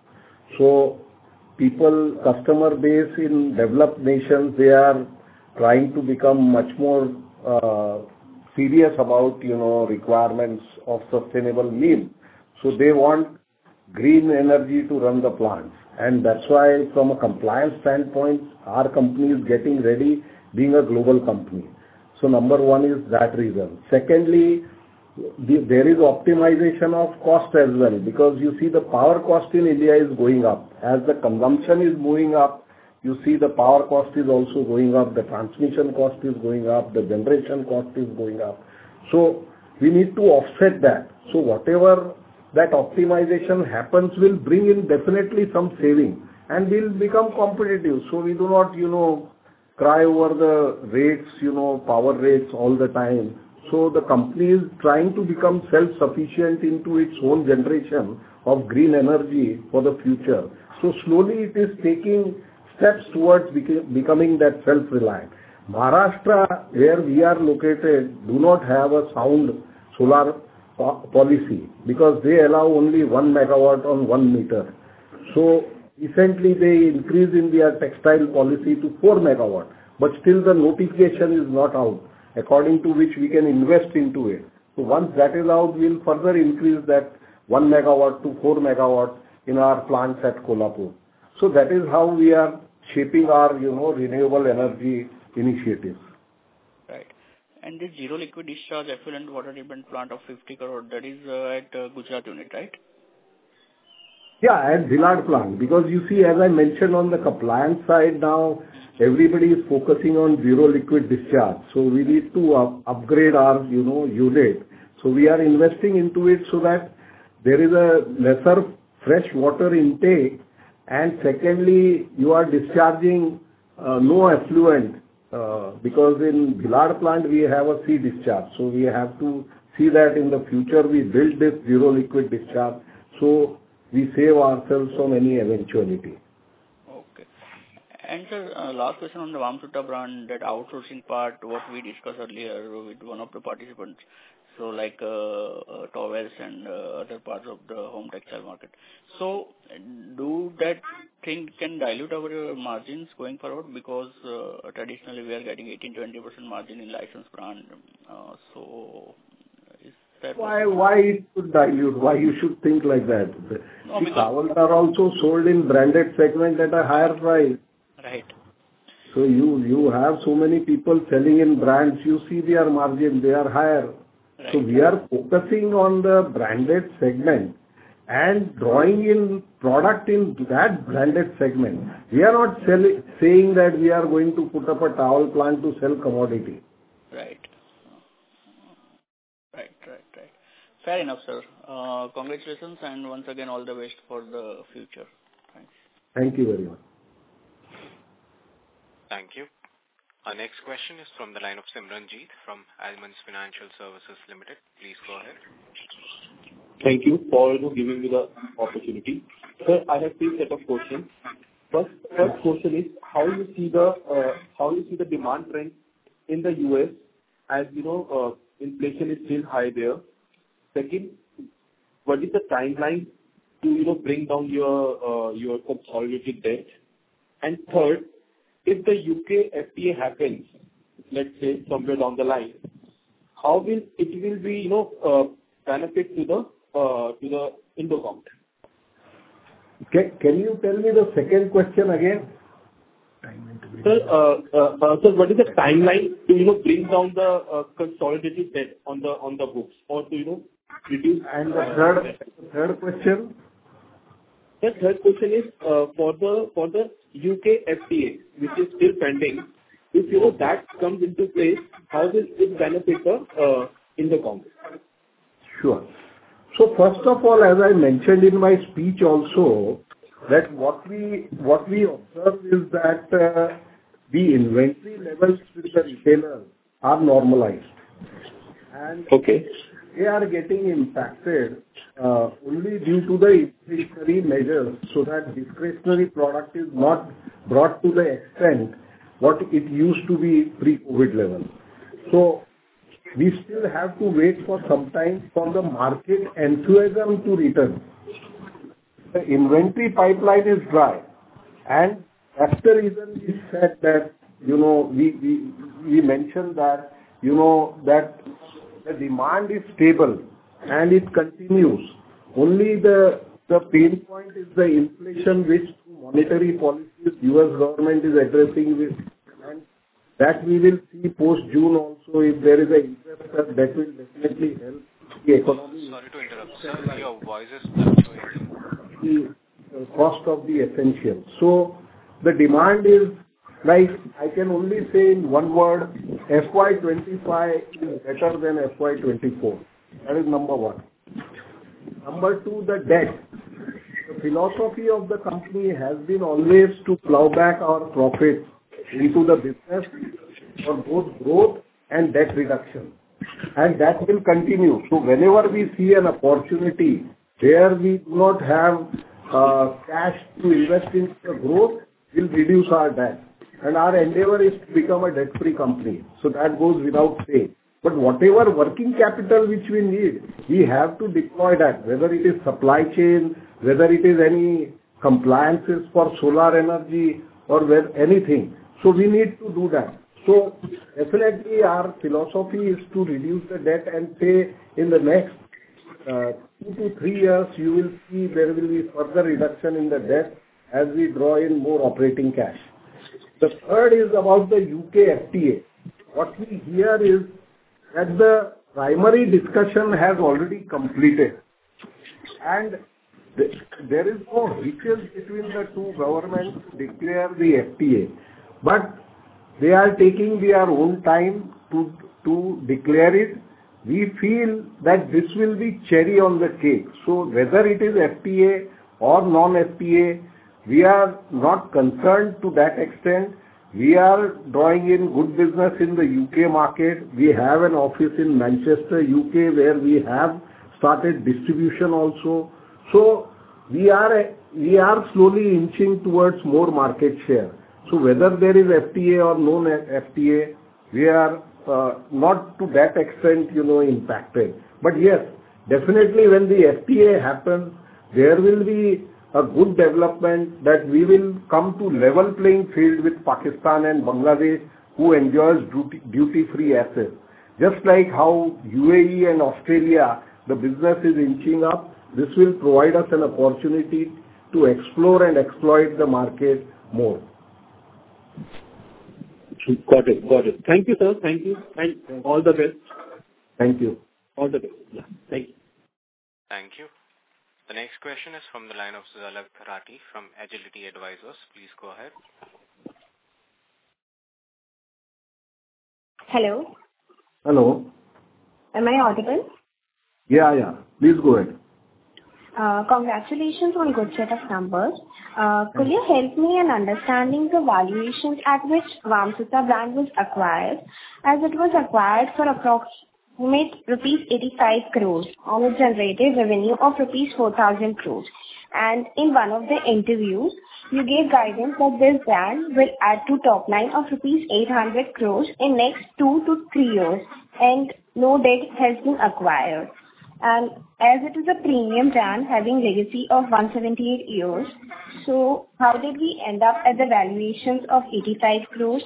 So people, customer base in developed nations, they are trying to become much more uh, serious about, you know, requirements of sustainable means. So they want green energy to run the plants. And that's why from a compliance standpoint, our company is getting ready being a global company. So number one is that reason. Secondly, the, there is optimization of cost as well, because you see the power cost in India is going up. As the consumption is moving up, you see the power cost is also going up, the transmission cost is going up, the generation cost is going up. So we need to offset that. So whatever that optimization happens will bring in definitely some saving and will become competitive. So we do not, you know, cry over the rates, you know, power rates all the time. So the company is trying to become self-sufficient into its own generation of green energy for the future. So slowly it is taking steps towards beca- becoming that self-reliant. Maharashtra, where we are located, do not have a sound solar po- policy because they allow only one megawatt on one meter. So recently they increased in their textile policy to four megawatt, but still the notification is not out, according to which we can invest into it. So once that is out, we'll further increase that one megawatt to four megawatt in our plants at Kolhapur. So that is how we are shaping our, you know, renewable energy initiatives. Right. And this zero liquid discharge effluent water treatment plant of fifty crore, that is uh, at uh, Gujarat unit, right? Yeah, at Bhilad plant, because you see, as I mentioned on the compliance side now, everybody is focusing on zero liquid discharge. So we need to up- upgrade our, you know, unit. So we are investing into it so that there is a lesser fresh water intake. And secondly, you are discharging uh, no effluent uh, because in Bhilad plant we have a sea discharge. So we have to see that in the future we build this zero liquid discharge. So we save ourselves from any eventuality. Okay. And sir, uh, last question on the Vamsuta brand, that outsourcing part, what we discussed earlier with one of the participants. So like uh, uh, towels and uh, other parts of the home textile market. So do that thing can dilute our margins going forward, because uh, traditionally we are getting eighteen to twenty percent margin in licensed brand. Uh, so is that Why, why it should dilute? Why you should think like that? No, See, because- towels are also sold in branded segment at a higher price. right? So you, you have so many people selling in brands, you see their margin, they are higher. Right. So we are focusing on the branded segment and drawing in product in that branded segment. We are not selling, saying that we are going to put up a towel plant to sell commodity. Right. Right, right, right. Fair enough, sir. Uh, congratulations, and once again, all the best for the future. Thanks. Thank you very much. Thank you. Our next question is from the line of Simranjeet from Almonds Financial Services Limited. Please go ahead. Thank you for giving me the opportunity. Sir, I have three set of questions. First, first question is how you see the uh, how you see the demand trend in the U S, as you know, uh, inflation is still high there. Second, what is the timeline to, you know, bring down your uh, your consolidated debt? And third, if the U K F T A happens, let's say somewhere down the line, how will it will be, you know, uh, benefit to the uh, to the Indocount? Can, can you tell me the second question again? Sir, uh, uh, uh, sir, what is the timeline to, you know, bring down the uh, consolidated debt on the on the books, or to, you know, reduce? And the third third question? The third question is uh, for the for the U K F T A, which is still pending. If, you know, that comes into place, how will it benefit the uh, Indocount? Sure. So first of all, as I mentioned in my speech also, that what we what we observe is that uh, the inventory levels with the retailers are normalized, and Okay. they are getting impacted uh, only due to the inflationary measures, so that discretionary product is not brought to the extent what it used to be pre-COVID level. So we still have to wait for some time for the market enthusiasm to return. The inventory pipeline is dry, and that's the reason we said that, you know, we we we mentioned that, you know, that the demand is stable and it continues. Only the the pain point is the inflation, which monetary policies U S government is addressing with, and that we will see post-June also. If there is an interest cut, that will definitely help the economy. Sorry to interrupt, sir. Your voice is fluctuating. The uh, cost of the essentials. So the demand is, like, I can only say in one word, F Y twenty-five is better than F Y twenty-four. That is number one. Number two, the debt. The philosophy of the company has been always to plow back our profits into the business for both growth and debt reduction, and that will continue. So whenever we see an opportunity where we do not have uh, cash to invest in the growth, we'll reduce our debt. And our endeavor is to become a debt-free company. So that goes without saying. But whatever working capital which we need, we have to deploy that, whether it is supply chain, whether it is any compliances for solar energy or where anything. So we need to do that. So definitely our philosophy is to reduce the debt, and say in the next uh, two to three years, you will see there will be further reduction in the debt as we draw in more operating cash. The third is about the U K F T A. What we hear is that the primary discussion has already completed, and th- there is no hitches between the two governments to declare the F T A. But they are taking their own time to, to declare it. We feel that this will be cherry on the cake. So whether it is F T A or non-F T A, we are not concerned to that extent. We are drawing in good business in the U K market. We have an office in Manchester, U K, where we have started distribution also. So we are we are slowly inching towards more market share. So whether there is F T A or no F T A, we are uh, not to that extent, you know, impacted. But yes, definitely when the F T A happens, there will be a good development that we will come to level playing field with Pakistan and Bangladesh, who enjoys duty, duty-free access. Just like how U A E and Australia, the business is inching up, this will provide us an opportunity to explore and exploit the market more. Got it. Got it. Thank you, sir. Thank you. And all the best. Thank you. All the best. Yeah. Thank you. Thank you. The next question is from the line of Zalak Rati from Agility Advisors. Please go ahead. Hello. Hello. Am I audible? Yeah, yeah. Please go ahead. Uh, congratulations on good set of numbers. Uh, could you help me in understanding the valuations at which Vamsita brand was acquired, as it was acquired for approximate rupees eighty-five crores and it generated revenue of rupees four thousand crores. And in one of the interviews, you gave guidance that this brand will add to top line of rupees eight hundred crores in next two to three years, and no debt has been acquired. And as it is a premium brand having legacy of one hundred seventy-eight years, so how did we end up at the valuations of eighty-five crores?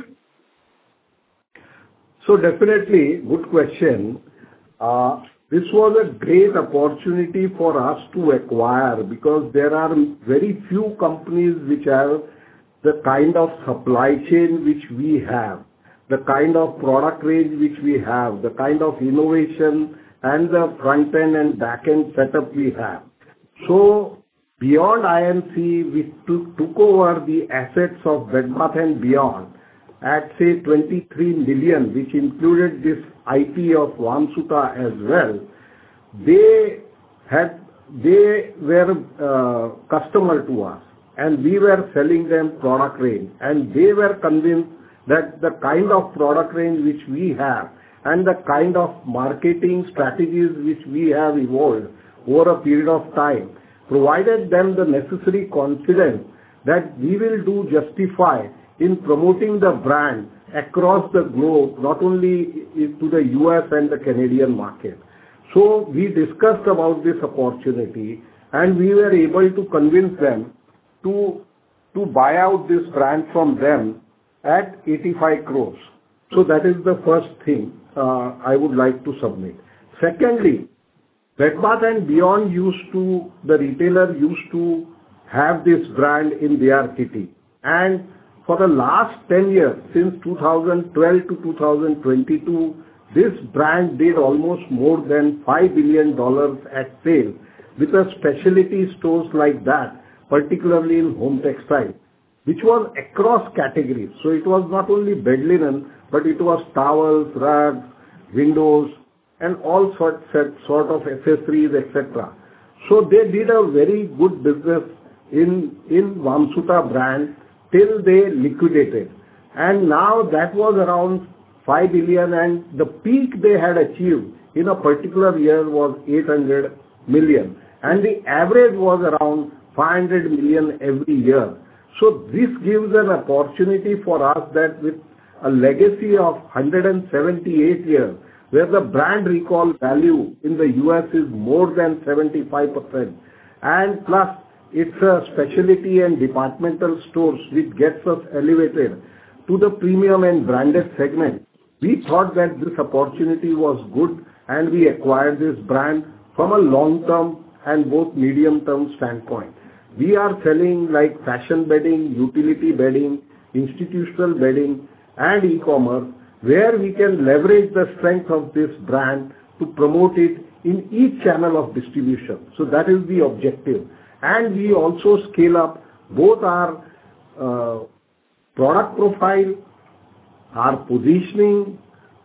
So definitely, good question. Uh, this was a great opportunity for us to acquire because there are very few companies which have the kind of supply chain which we have, the kind of product range which we have, the kind of innovation and the front end and back end setup we have. So beyond I M C, we took, took over the assets of Bed Bath and Beyond at say twenty-three million, which included this I P of Vamsuta as well. They had, they were uh, customer to us and we were selling them product range, and they were convinced that the kind of product range which we have and the kind of marketing strategies which we have evolved over a period of time provided them the necessary confidence that we will do justify in promoting the brand across the globe, not only to the U S and the Canadian market. So we discussed about this opportunity and we were able to convince them to, to buy out this brand from them at eighty-five crores. So that is the first thing uh, I would like to submit. Secondly, Bed Bath and Beyond used to, the retailer used to have this brand in their kitty. And for the last ten years, since two thousand twelve to two thousand twenty-two, this brand did almost more than five billion dollars at sale with a specialty stores like that, particularly in home textile, which was across categories. So it was not only bed linen, but it was towels, rugs, windows, and all sorts sort of accessories, et cetera. So they did a very good business in, in Vamsuta brand till they liquidated. And now that was around five billion, and the peak they had achieved in a particular year was eight hundred million. And the average was around five hundred million every year. So this gives an opportunity for us that with a legacy of one hundred seventy-eight years, where the brand recall value in the U S is more than seventy-five percent, and plus it's a specialty and departmental stores which gets us elevated to the premium and branded segment. We thought that this opportunity was good and we acquired this brand from a long-term and both medium-term standpoint. We are selling like fashion bedding, utility bedding, institutional bedding and e-commerce, where we can leverage the strength of this brand to promote it in each channel of distribution. So that is the objective. And we also scale up both our uh, product profile, our positioning,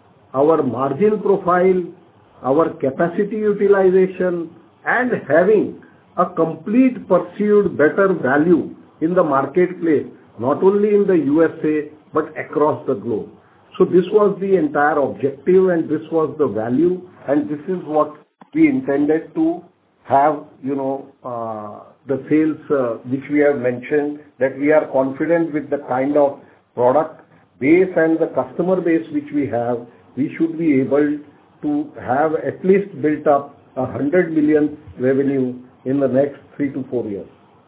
our margin profile, our capacity utilization, and having a complete perceived better value in the marketplace, not only in the U S A, but across the globe. So this was the entire objective and this was the value, and this is what we intended to have, you know, uh, the sales uh, which we have mentioned, that we are confident with the kind of product base and the customer base which we have, we should be able to have at least built up a hundred million revenue in the next three to four years.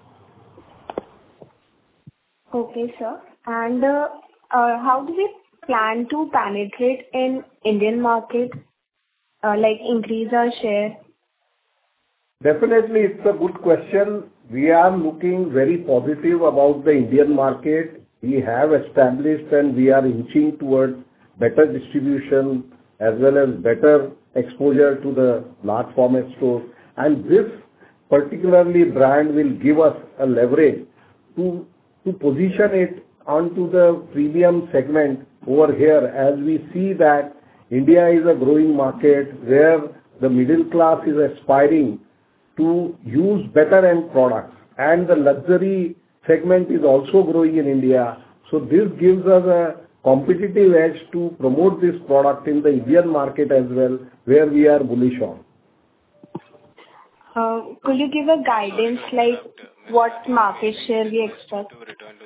Okay, sir. And uh, uh, how do we plan to penetrate in Indian market, uh, like increase our share? Definitely, it's a good question. We are looking very positive about the Indian market. We have established and we are inching towards better distribution as well as better exposure to the large format stores. And this particularly brand will give us a leverage to, to position it onto the premium segment over here, as we see that India is a growing market where the middle class is aspiring to use better end products, and the luxury segment is also growing in India. So this gives us a competitive edge to promote this product in the Indian market as well, where we are bullish on. Uh, could you give a guidance like what market share we expect? To return to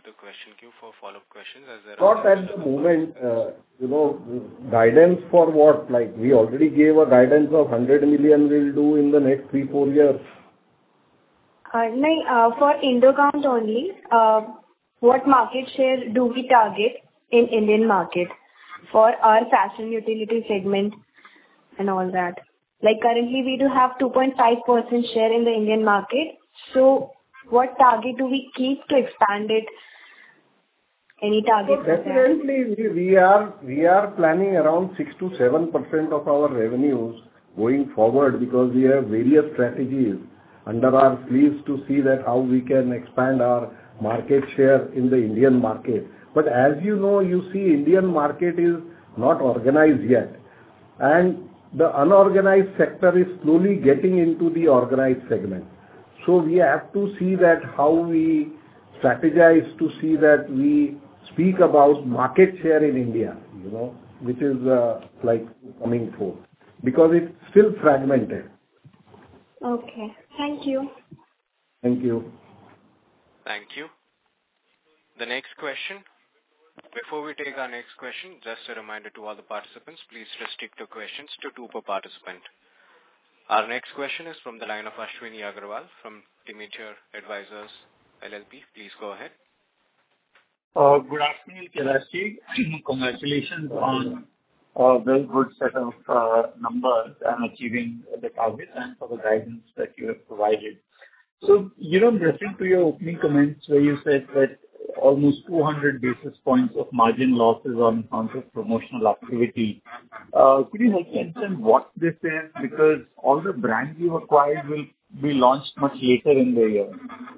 the question queue for follow-up questions as there Not are... at the moment, uh, you know, guidance for what? Like, we already gave a guidance of one hundred million we'll do in the next three, four years. Uh, no, uh, for Indocount only, uh, what market share do we target in Indian market for our fashion utility segment and all that? Like currently we do have two point five percent share in the Indian market. So what target do we keep to expand it? Any target? So definitely we, we are we are planning around six to seven percent of our revenues going forward because we have various strategies under our sleeves to see that how we can expand our market share in the Indian market. But as you know, you see Indian market is not organized yet. And the unorganized sector is slowly getting into the organized segment. So we have to see that how we strategize to see that we speak about market share in India, you know, which is uh, like coming forth because it's still fragmented. Okay. Thank you. Thank you. Thank you. The next question. Before we take our next question, just a reminder to all the participants, please restrict your questions to two per participant. Our next question is from the line of Ashwini Agarwal from Demeter Advisors L L P. Please go ahead. Uh, good afternoon, Kailash. Congratulations on a very good set of uh, numbers and achieving the targets and for the guidance that you have provided. So, you know, referring to your opening comments where you said that almost two hundred basis points of margin losses on account of promotional activity. Uh, could you help me understand what this is? Because all the brands you acquired will be launched much later in the year.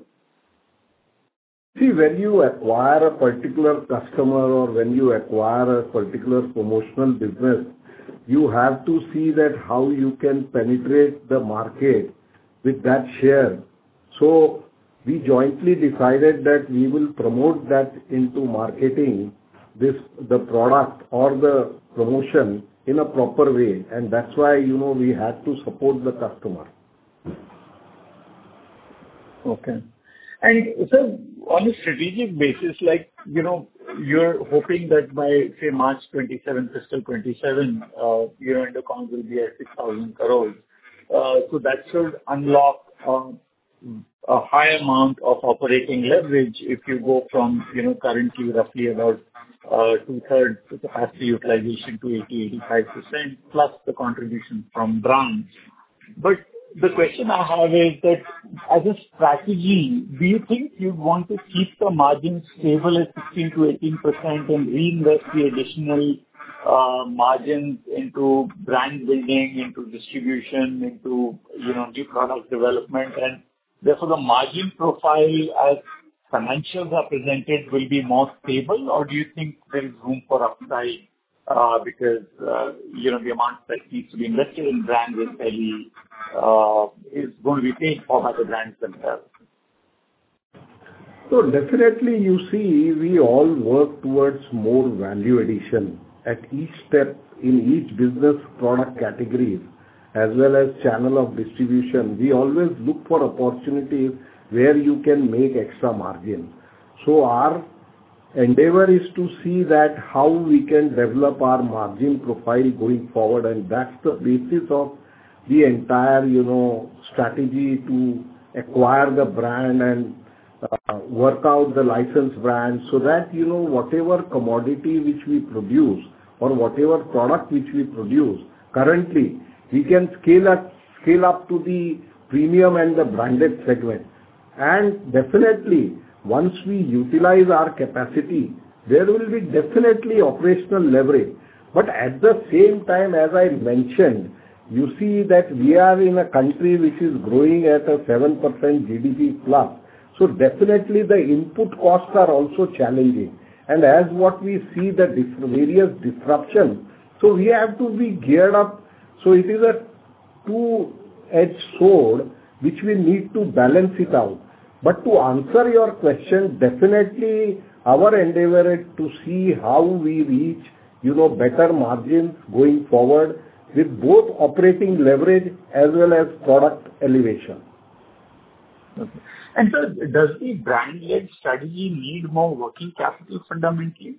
See, when you acquire a particular customer or when you acquire a particular promotional business, you have to see that how you can penetrate the market with that share. So we jointly decided that we will promote that into marketing this, the product or the promotion in a proper way. And that's why, you know, we had to support the customer. Okay. And so on a strategic basis, like, you know, you're hoping that by, say, March twenty-seventh, fiscal twenty-seven, uh, your Indocount will be at six thousand crores. Uh, so that should unlock um, a high amount of operating leverage if you go from, you know, currently roughly about uh, two-thirds capacity utilization to eighty to eighty-five percent plus the contribution from brands. But the question I have is that as a strategy, do you think you'd want to keep the margins stable at sixteen to eighteen percent and reinvest the additional uh, margins into brand building, into distribution, into, you know, new product development, and therefore the margin profile as financials are presented will be more stable, or do you think there is room for upside uh, because, uh, you know, the amount that needs to be invested in brands is fairly Uh, is going to be paid for by the brands themselves? So definitely you see we all work towards more value addition at each step in each business product categories as well as channel of distribution. We always look for opportunities where you can make extra margin. So our endeavor is to see that how we can develop our margin profile going forward, and that's the basis of the entire, you know, strategy to acquire the brand and uh, work out the licensed brand so that, you know, whatever commodity which we produce or whatever product which we produce, currently we can scale up, scale up to the premium and the branded segment. And definitely, once we utilize our capacity, there will be definitely operational leverage. But at the same time, as I mentioned, you see that we are in a country which is growing at a seven percent G D P plus. So definitely the input costs are also challenging. And as what we see the various disruptions, so we have to be geared up. So it is a two-edged sword which we need to balance it out. But to answer your question, definitely our endeavor is to see how we reach, you know, better margins going forward with both operating leverage as well as product elevation. Okay. And sir, does the brand-led strategy need more working capital fundamentally?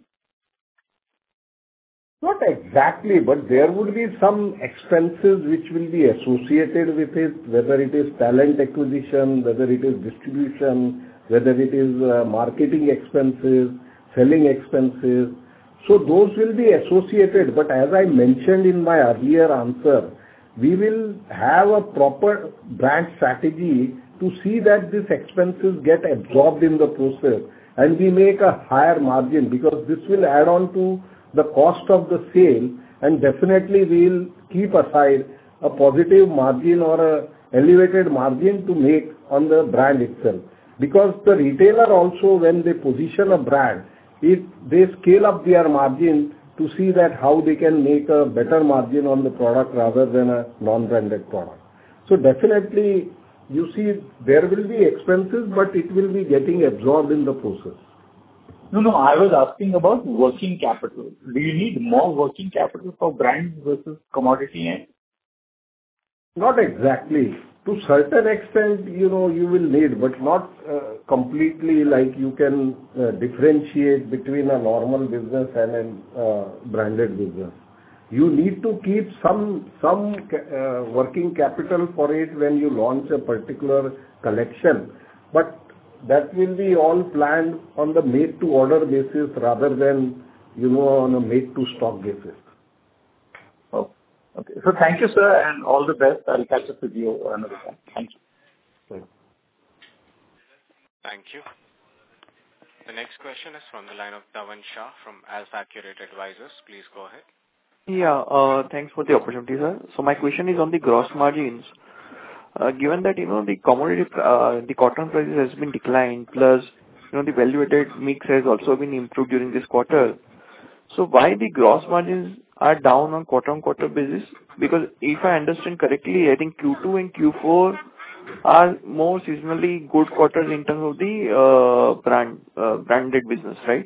Not exactly, but there would be some expenses which will be associated with it, whether it is talent acquisition, whether it is distribution, whether it is uh, marketing expenses, selling expenses. So those will be associated, but as I mentioned in my earlier answer, we will have a proper brand strategy to see that these expenses get absorbed in the process and we make a higher margin, because this will add on to the cost of the sale, and definitely we will keep aside a positive margin or a elevated margin to make on the brand itself. Because the retailer also, when they position a brand, it they scale up their margin to see that how they can make a better margin on the product rather than a non-branded product. So definitely, you see, there will be expenses, but it will be getting absorbed in the process. No, no, I was asking about working capital. Do you need more working capital for brands versus commodity end? Not exactly. To certain extent, you know, you will need, but not uh, completely like you can uh, differentiate between a normal business and a uh, branded business. You need to keep some some uh, working capital for it when you launch a particular collection, but that will be all planned on the made-to-order basis rather than, you know, on a made-to-stock basis. Oh, okay. So thank you, sir, and all the best. I'll catch up with you another time. Thank you. Thank you. Thank you. The next question is from the line of Dhavan Shah from AlfAccurate Advisors. Please go ahead. Yeah, uh, thanks for the opportunity, sir. So my question is on the gross margins. Uh, given that, you know, the commodity, uh, the cotton prices has been declined, plus, you know, the value-added mix has also been improved during this quarter. So why the gross margins are down on quarter-on-quarter basis? Because if I understand correctly, I think Q two and Q four are more seasonally good quarters in terms of the uh, brand uh, branded business, right?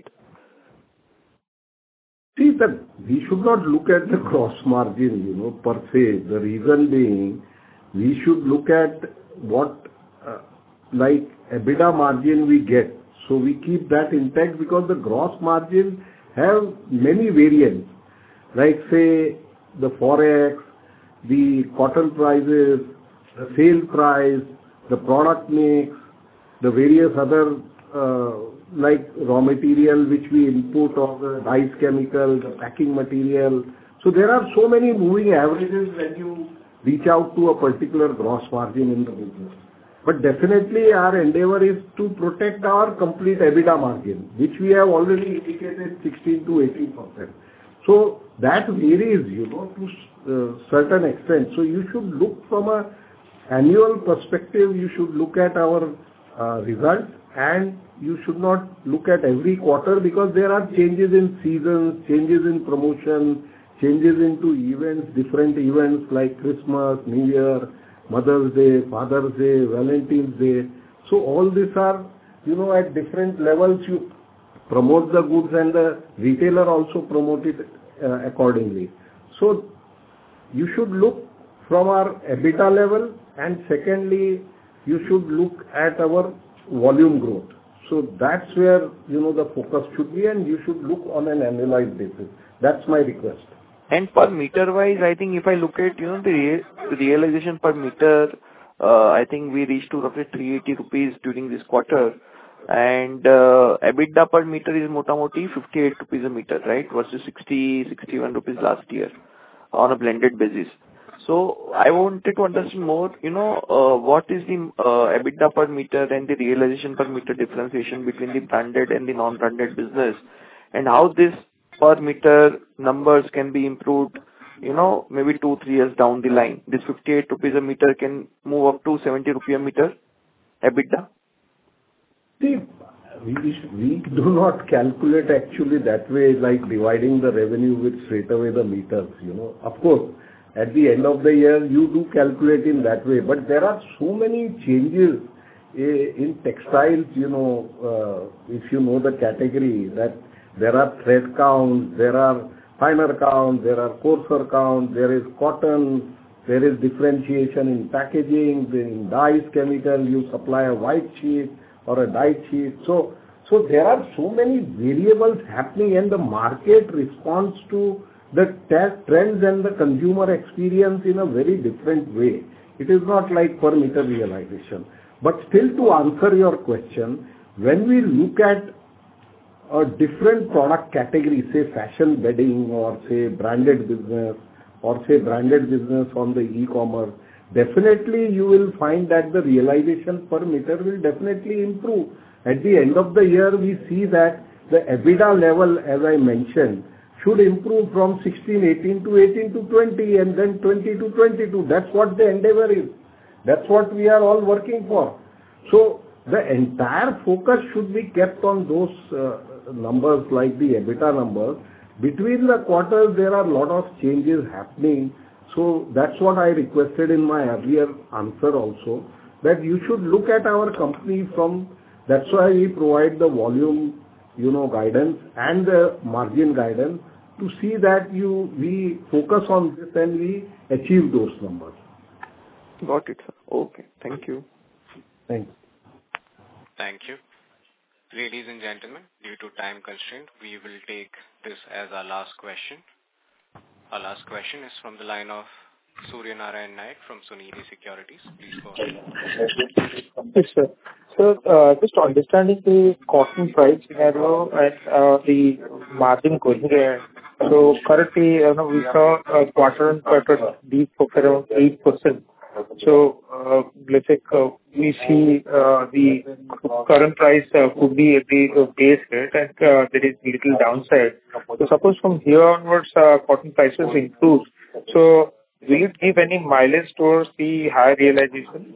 See, that we should not look at the gross margin, you know, per se. The reason being, we should look at what, uh, like, EBITDA margin we get. So we keep that intact because the gross margin have many variants. Like, say, the forex, the cotton prices, the sale price, the product mix, the various other, uh, like raw material which we input, or the dyes chemical, the packing material. So there are so many moving averages when you reach out to a particular gross margin in the business. But definitely our endeavor is to protect our complete EBITDA margin, which we have already indicated sixteen to eighteen percent. So that varies, you know, to uh, certain extent. So you should look from a annual perspective, you should look at our uh, results, and you should not look at every quarter, because there are changes in seasons, changes in promotion, changes into events, different events like Christmas, New Year, Mother's Day, Father's Day, Valentine's Day. So all these are, you know, at different levels you promote the goods, and the retailer also promote it uh, accordingly. So you should look from our EBITDA level, and secondly, you should look at our volume growth. So that's where, you know, the focus should be, and you should look on an annualized basis. That's my request. And per meter wise, I think if I look at, you know, the re- realization per meter, uh, I think we reached to roughly three hundred eighty rupees during this quarter. And uh, EBITDA per meter is motamoti fifty-eight rupees a meter, right? Versus sixty, sixty-one rupees last year on a blended basis. So I wanted to understand more, you know, uh, what is the uh, EBITDA per meter and the realization per meter differentiation between the branded and the non-branded business, and how this per meter numbers can be improved, you know, maybe two, three years down the line. This fifty-eight rupees a meter can move up to seventy rupees a meter EBITDA. See, we, we do not calculate actually that way, like dividing the revenue with straight away the meters, you know. Of course, at the end of the year, you do calculate in that way, but there are so many changes in textiles, you know, uh, if you know the category, that there are thread counts, there are finer counts, there are coarser counts, there is cotton, There is differentiation in packaging, in dyes chemical, you supply a white sheet or a dyed sheet. So, so there are so many variables happening, and the market responds to the trends and the consumer experience in a very different way. It is not like per meter realization. But still, to answer your question, when we look at a different product category, say fashion bedding or say branded business or say branded business on the e-commerce, definitely you will find that the realization per meter will definitely improve. At the end of the year, we see that the EBITDA level, as I mentioned, should improve from sixteen, eighteen to eighteen to twenty and then twenty to twenty-two. That's what the endeavor is. That's what we are all working for. So the entire focus should be kept on those uh, numbers like the EBITDA numbers. Between the quarters, there are a lot of changes happening. So that's what I requested in my earlier answer also, that you should look at our company from, that's why we provide the volume, you know, guidance and the margin guidance to see that you, we focus on this and we achieve those numbers. Got it, sir. Okay. Thank you. Thank you. Thank you. Ladies and gentlemen, due to time constraint, we will take this as our last question. Our last question is from the line of Surya Narayan Naik from Sunidhi Securities. Please go ahead. Yes, sir. So, uh, just understanding the cotton price scenario and uh, the margin going there. So, currently, you know, we saw a quarter-on-quarter deep of around eight percent. So, uh, let's say uh, we see uh, the current price uh, could be at the base rate and uh, there is little downside. So, suppose from here onwards, uh, cotton prices improve. So, will it give any mileage towards the higher realization?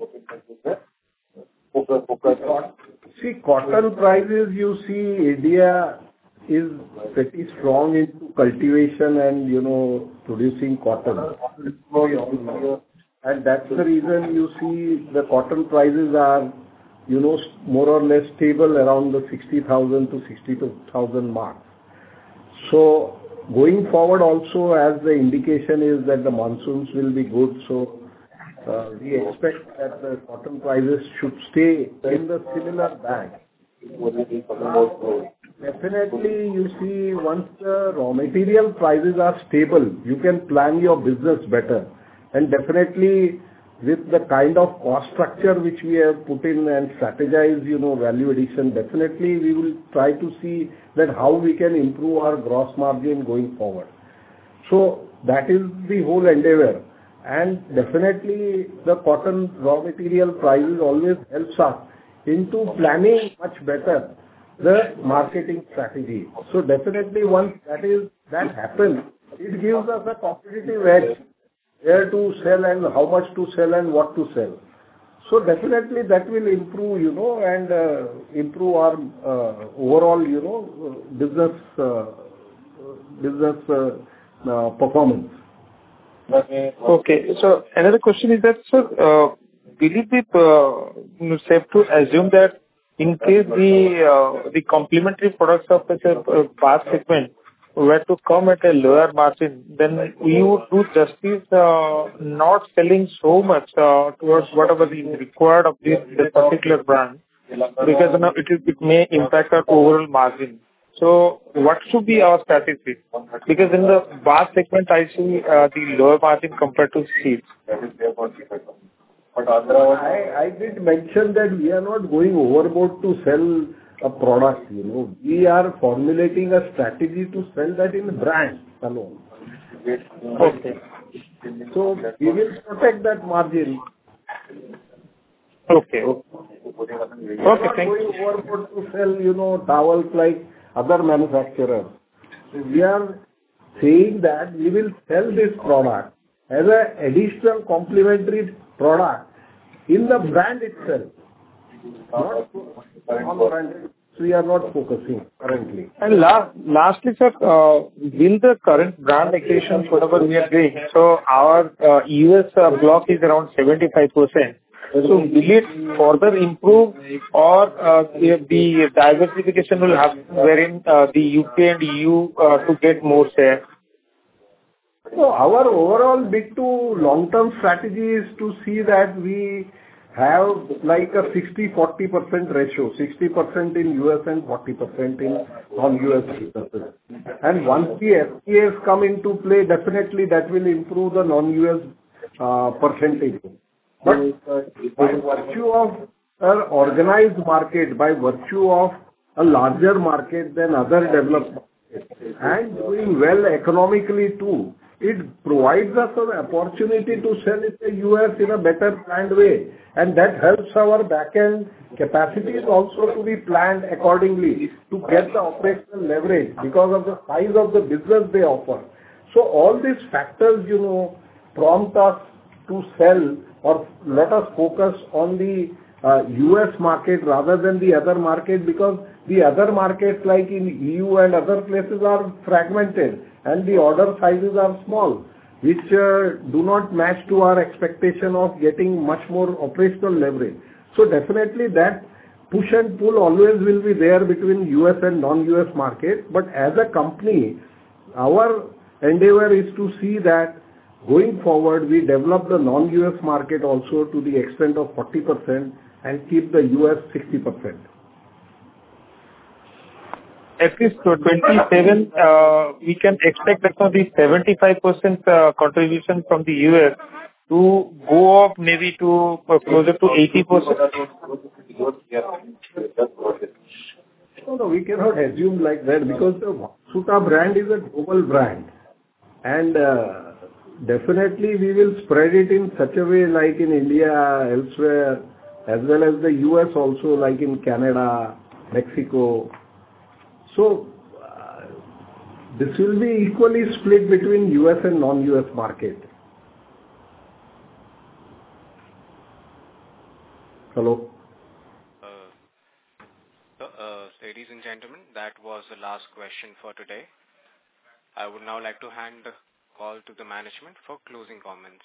See, cotton prices, you see, India is pretty strong into cultivation and, you know, producing cotton. And that's the reason you see the cotton prices are, you know, more or less stable around the sixty thousand to sixty-two thousand mark. So going forward also, as the indication is that the monsoons will be good, so uh, we expect that the cotton prices should stay in the similar band. Definitely, you see, once the raw material prices are stable, you can plan your business better. And definitely, with the kind of cost structure which we have put in and strategize, you know, value addition, definitely we will try to see that how we can improve our gross margin going forward. So that is the whole endeavor. And definitely, the cotton raw material prices always helps us into planning much better the marketing strategy. So definitely, once that is that happens, it gives us a competitive edge. Where to sell and how much to sell and what to sell. So definitely that will improve, you know, and uh, improve our uh, overall, you know, business uh, business uh, uh, performance. Okay. So another question is that, sir, uh, will it be uh, safe to assume that in case the uh, the complementary products of such a uh, bath segment were to come at a lower margin, then we would do justice uh, not selling so much uh, towards whatever is required of this, this particular brand, because you know, it, it may impact our overall margin. So what should be our strategy? Because in the bath segment, I see uh, the lower margin compared to seeds. I, I did mention that we are not going overboard to sell a product, you know. We are formulating a strategy to sell that in brand alone. Okay. So we will protect that margin. Okay. We are Okay, not thank going you. overboard to sell, you know, towels like other manufacturers. We are saying that we will sell this product as an additional complementary product in the brand itself. Not non-branded, we are not focusing currently. And la- lastly, sir, uh, will the current brand acquisitions, whatever we are doing, so our uh, U S uh, block is around seventy-five percent. So will it further improve, or uh, the the diversification will happen wherein uh, the U K and E U uh, to get more share? So our overall mid to long-term strategy is to see that we have like a sixty forty percent ratio, sixty percent in U S and forty percent in non-U S businesses. And once the F T As come into play, definitely that will improve the non-U S uh, percentage. But uh, by virtue of an organized market, by virtue of a larger market than other developed markets, and doing well economically too, it provides us an opportunity to sell in the U S in a better planned way, and that helps our back-end capacities also to be planned accordingly to get the operational leverage because of the size of the business they offer. So all these factors, you know, prompt us to sell or let us focus on the uh, U S market rather than the other market, because the other markets like in E U and other places are fragmented and the order sizes are small, which uh, do not match to our expectation of getting much more operational leverage. So definitely that push and pull always will be there between U S and non-U S market. But as a company, our endeavor is to see that going forward we develop the non-U S market also to the extent of forty percent and keep the U S sixty percent. At least for twenty-seven, uh, we can expect that for the seventy-five percent uh, contribution from the U S to go up maybe to uh, closer to eighty percent. No, no, we cannot assume like that because the Vamsuta brand is a global brand, and uh, definitely we will spread it in such a way like in India, elsewhere, as well as the U S also, like in Canada, Mexico. So uh, this will be equally split between U S and non-U S market. Hello. Uh, so, uh, ladies and gentlemen, that was the last question for today. I would now like to hand the call to the management for closing comments.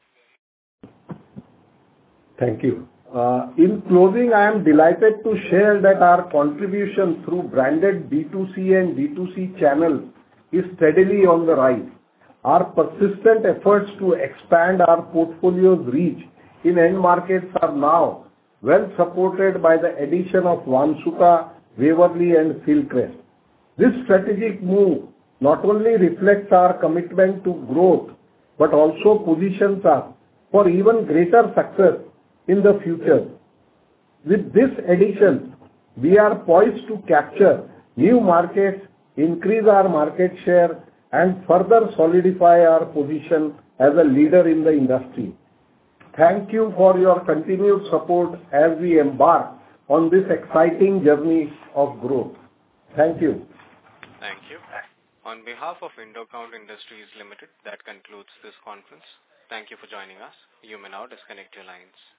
Thank you. Uh, in closing, I am delighted to share that our contribution through branded B two C and D two C channels is steadily on the rise. Our persistent efforts to expand our portfolio's reach in end markets are now well supported by the addition of Vamsuta, Waverly and Fieldcrest. This strategic move not only reflects our commitment to growth, but also positions us for even greater success in the future. With this addition, we are poised to capture new markets, increase our market share, and further solidify our position as a leader in the industry. Thank you for your continued support as we embark on this exciting journey of growth. Thank you. Thank you. On behalf of Indocount Industries Limited, that concludes this conference. Thank you for joining us. You may now disconnect your lines.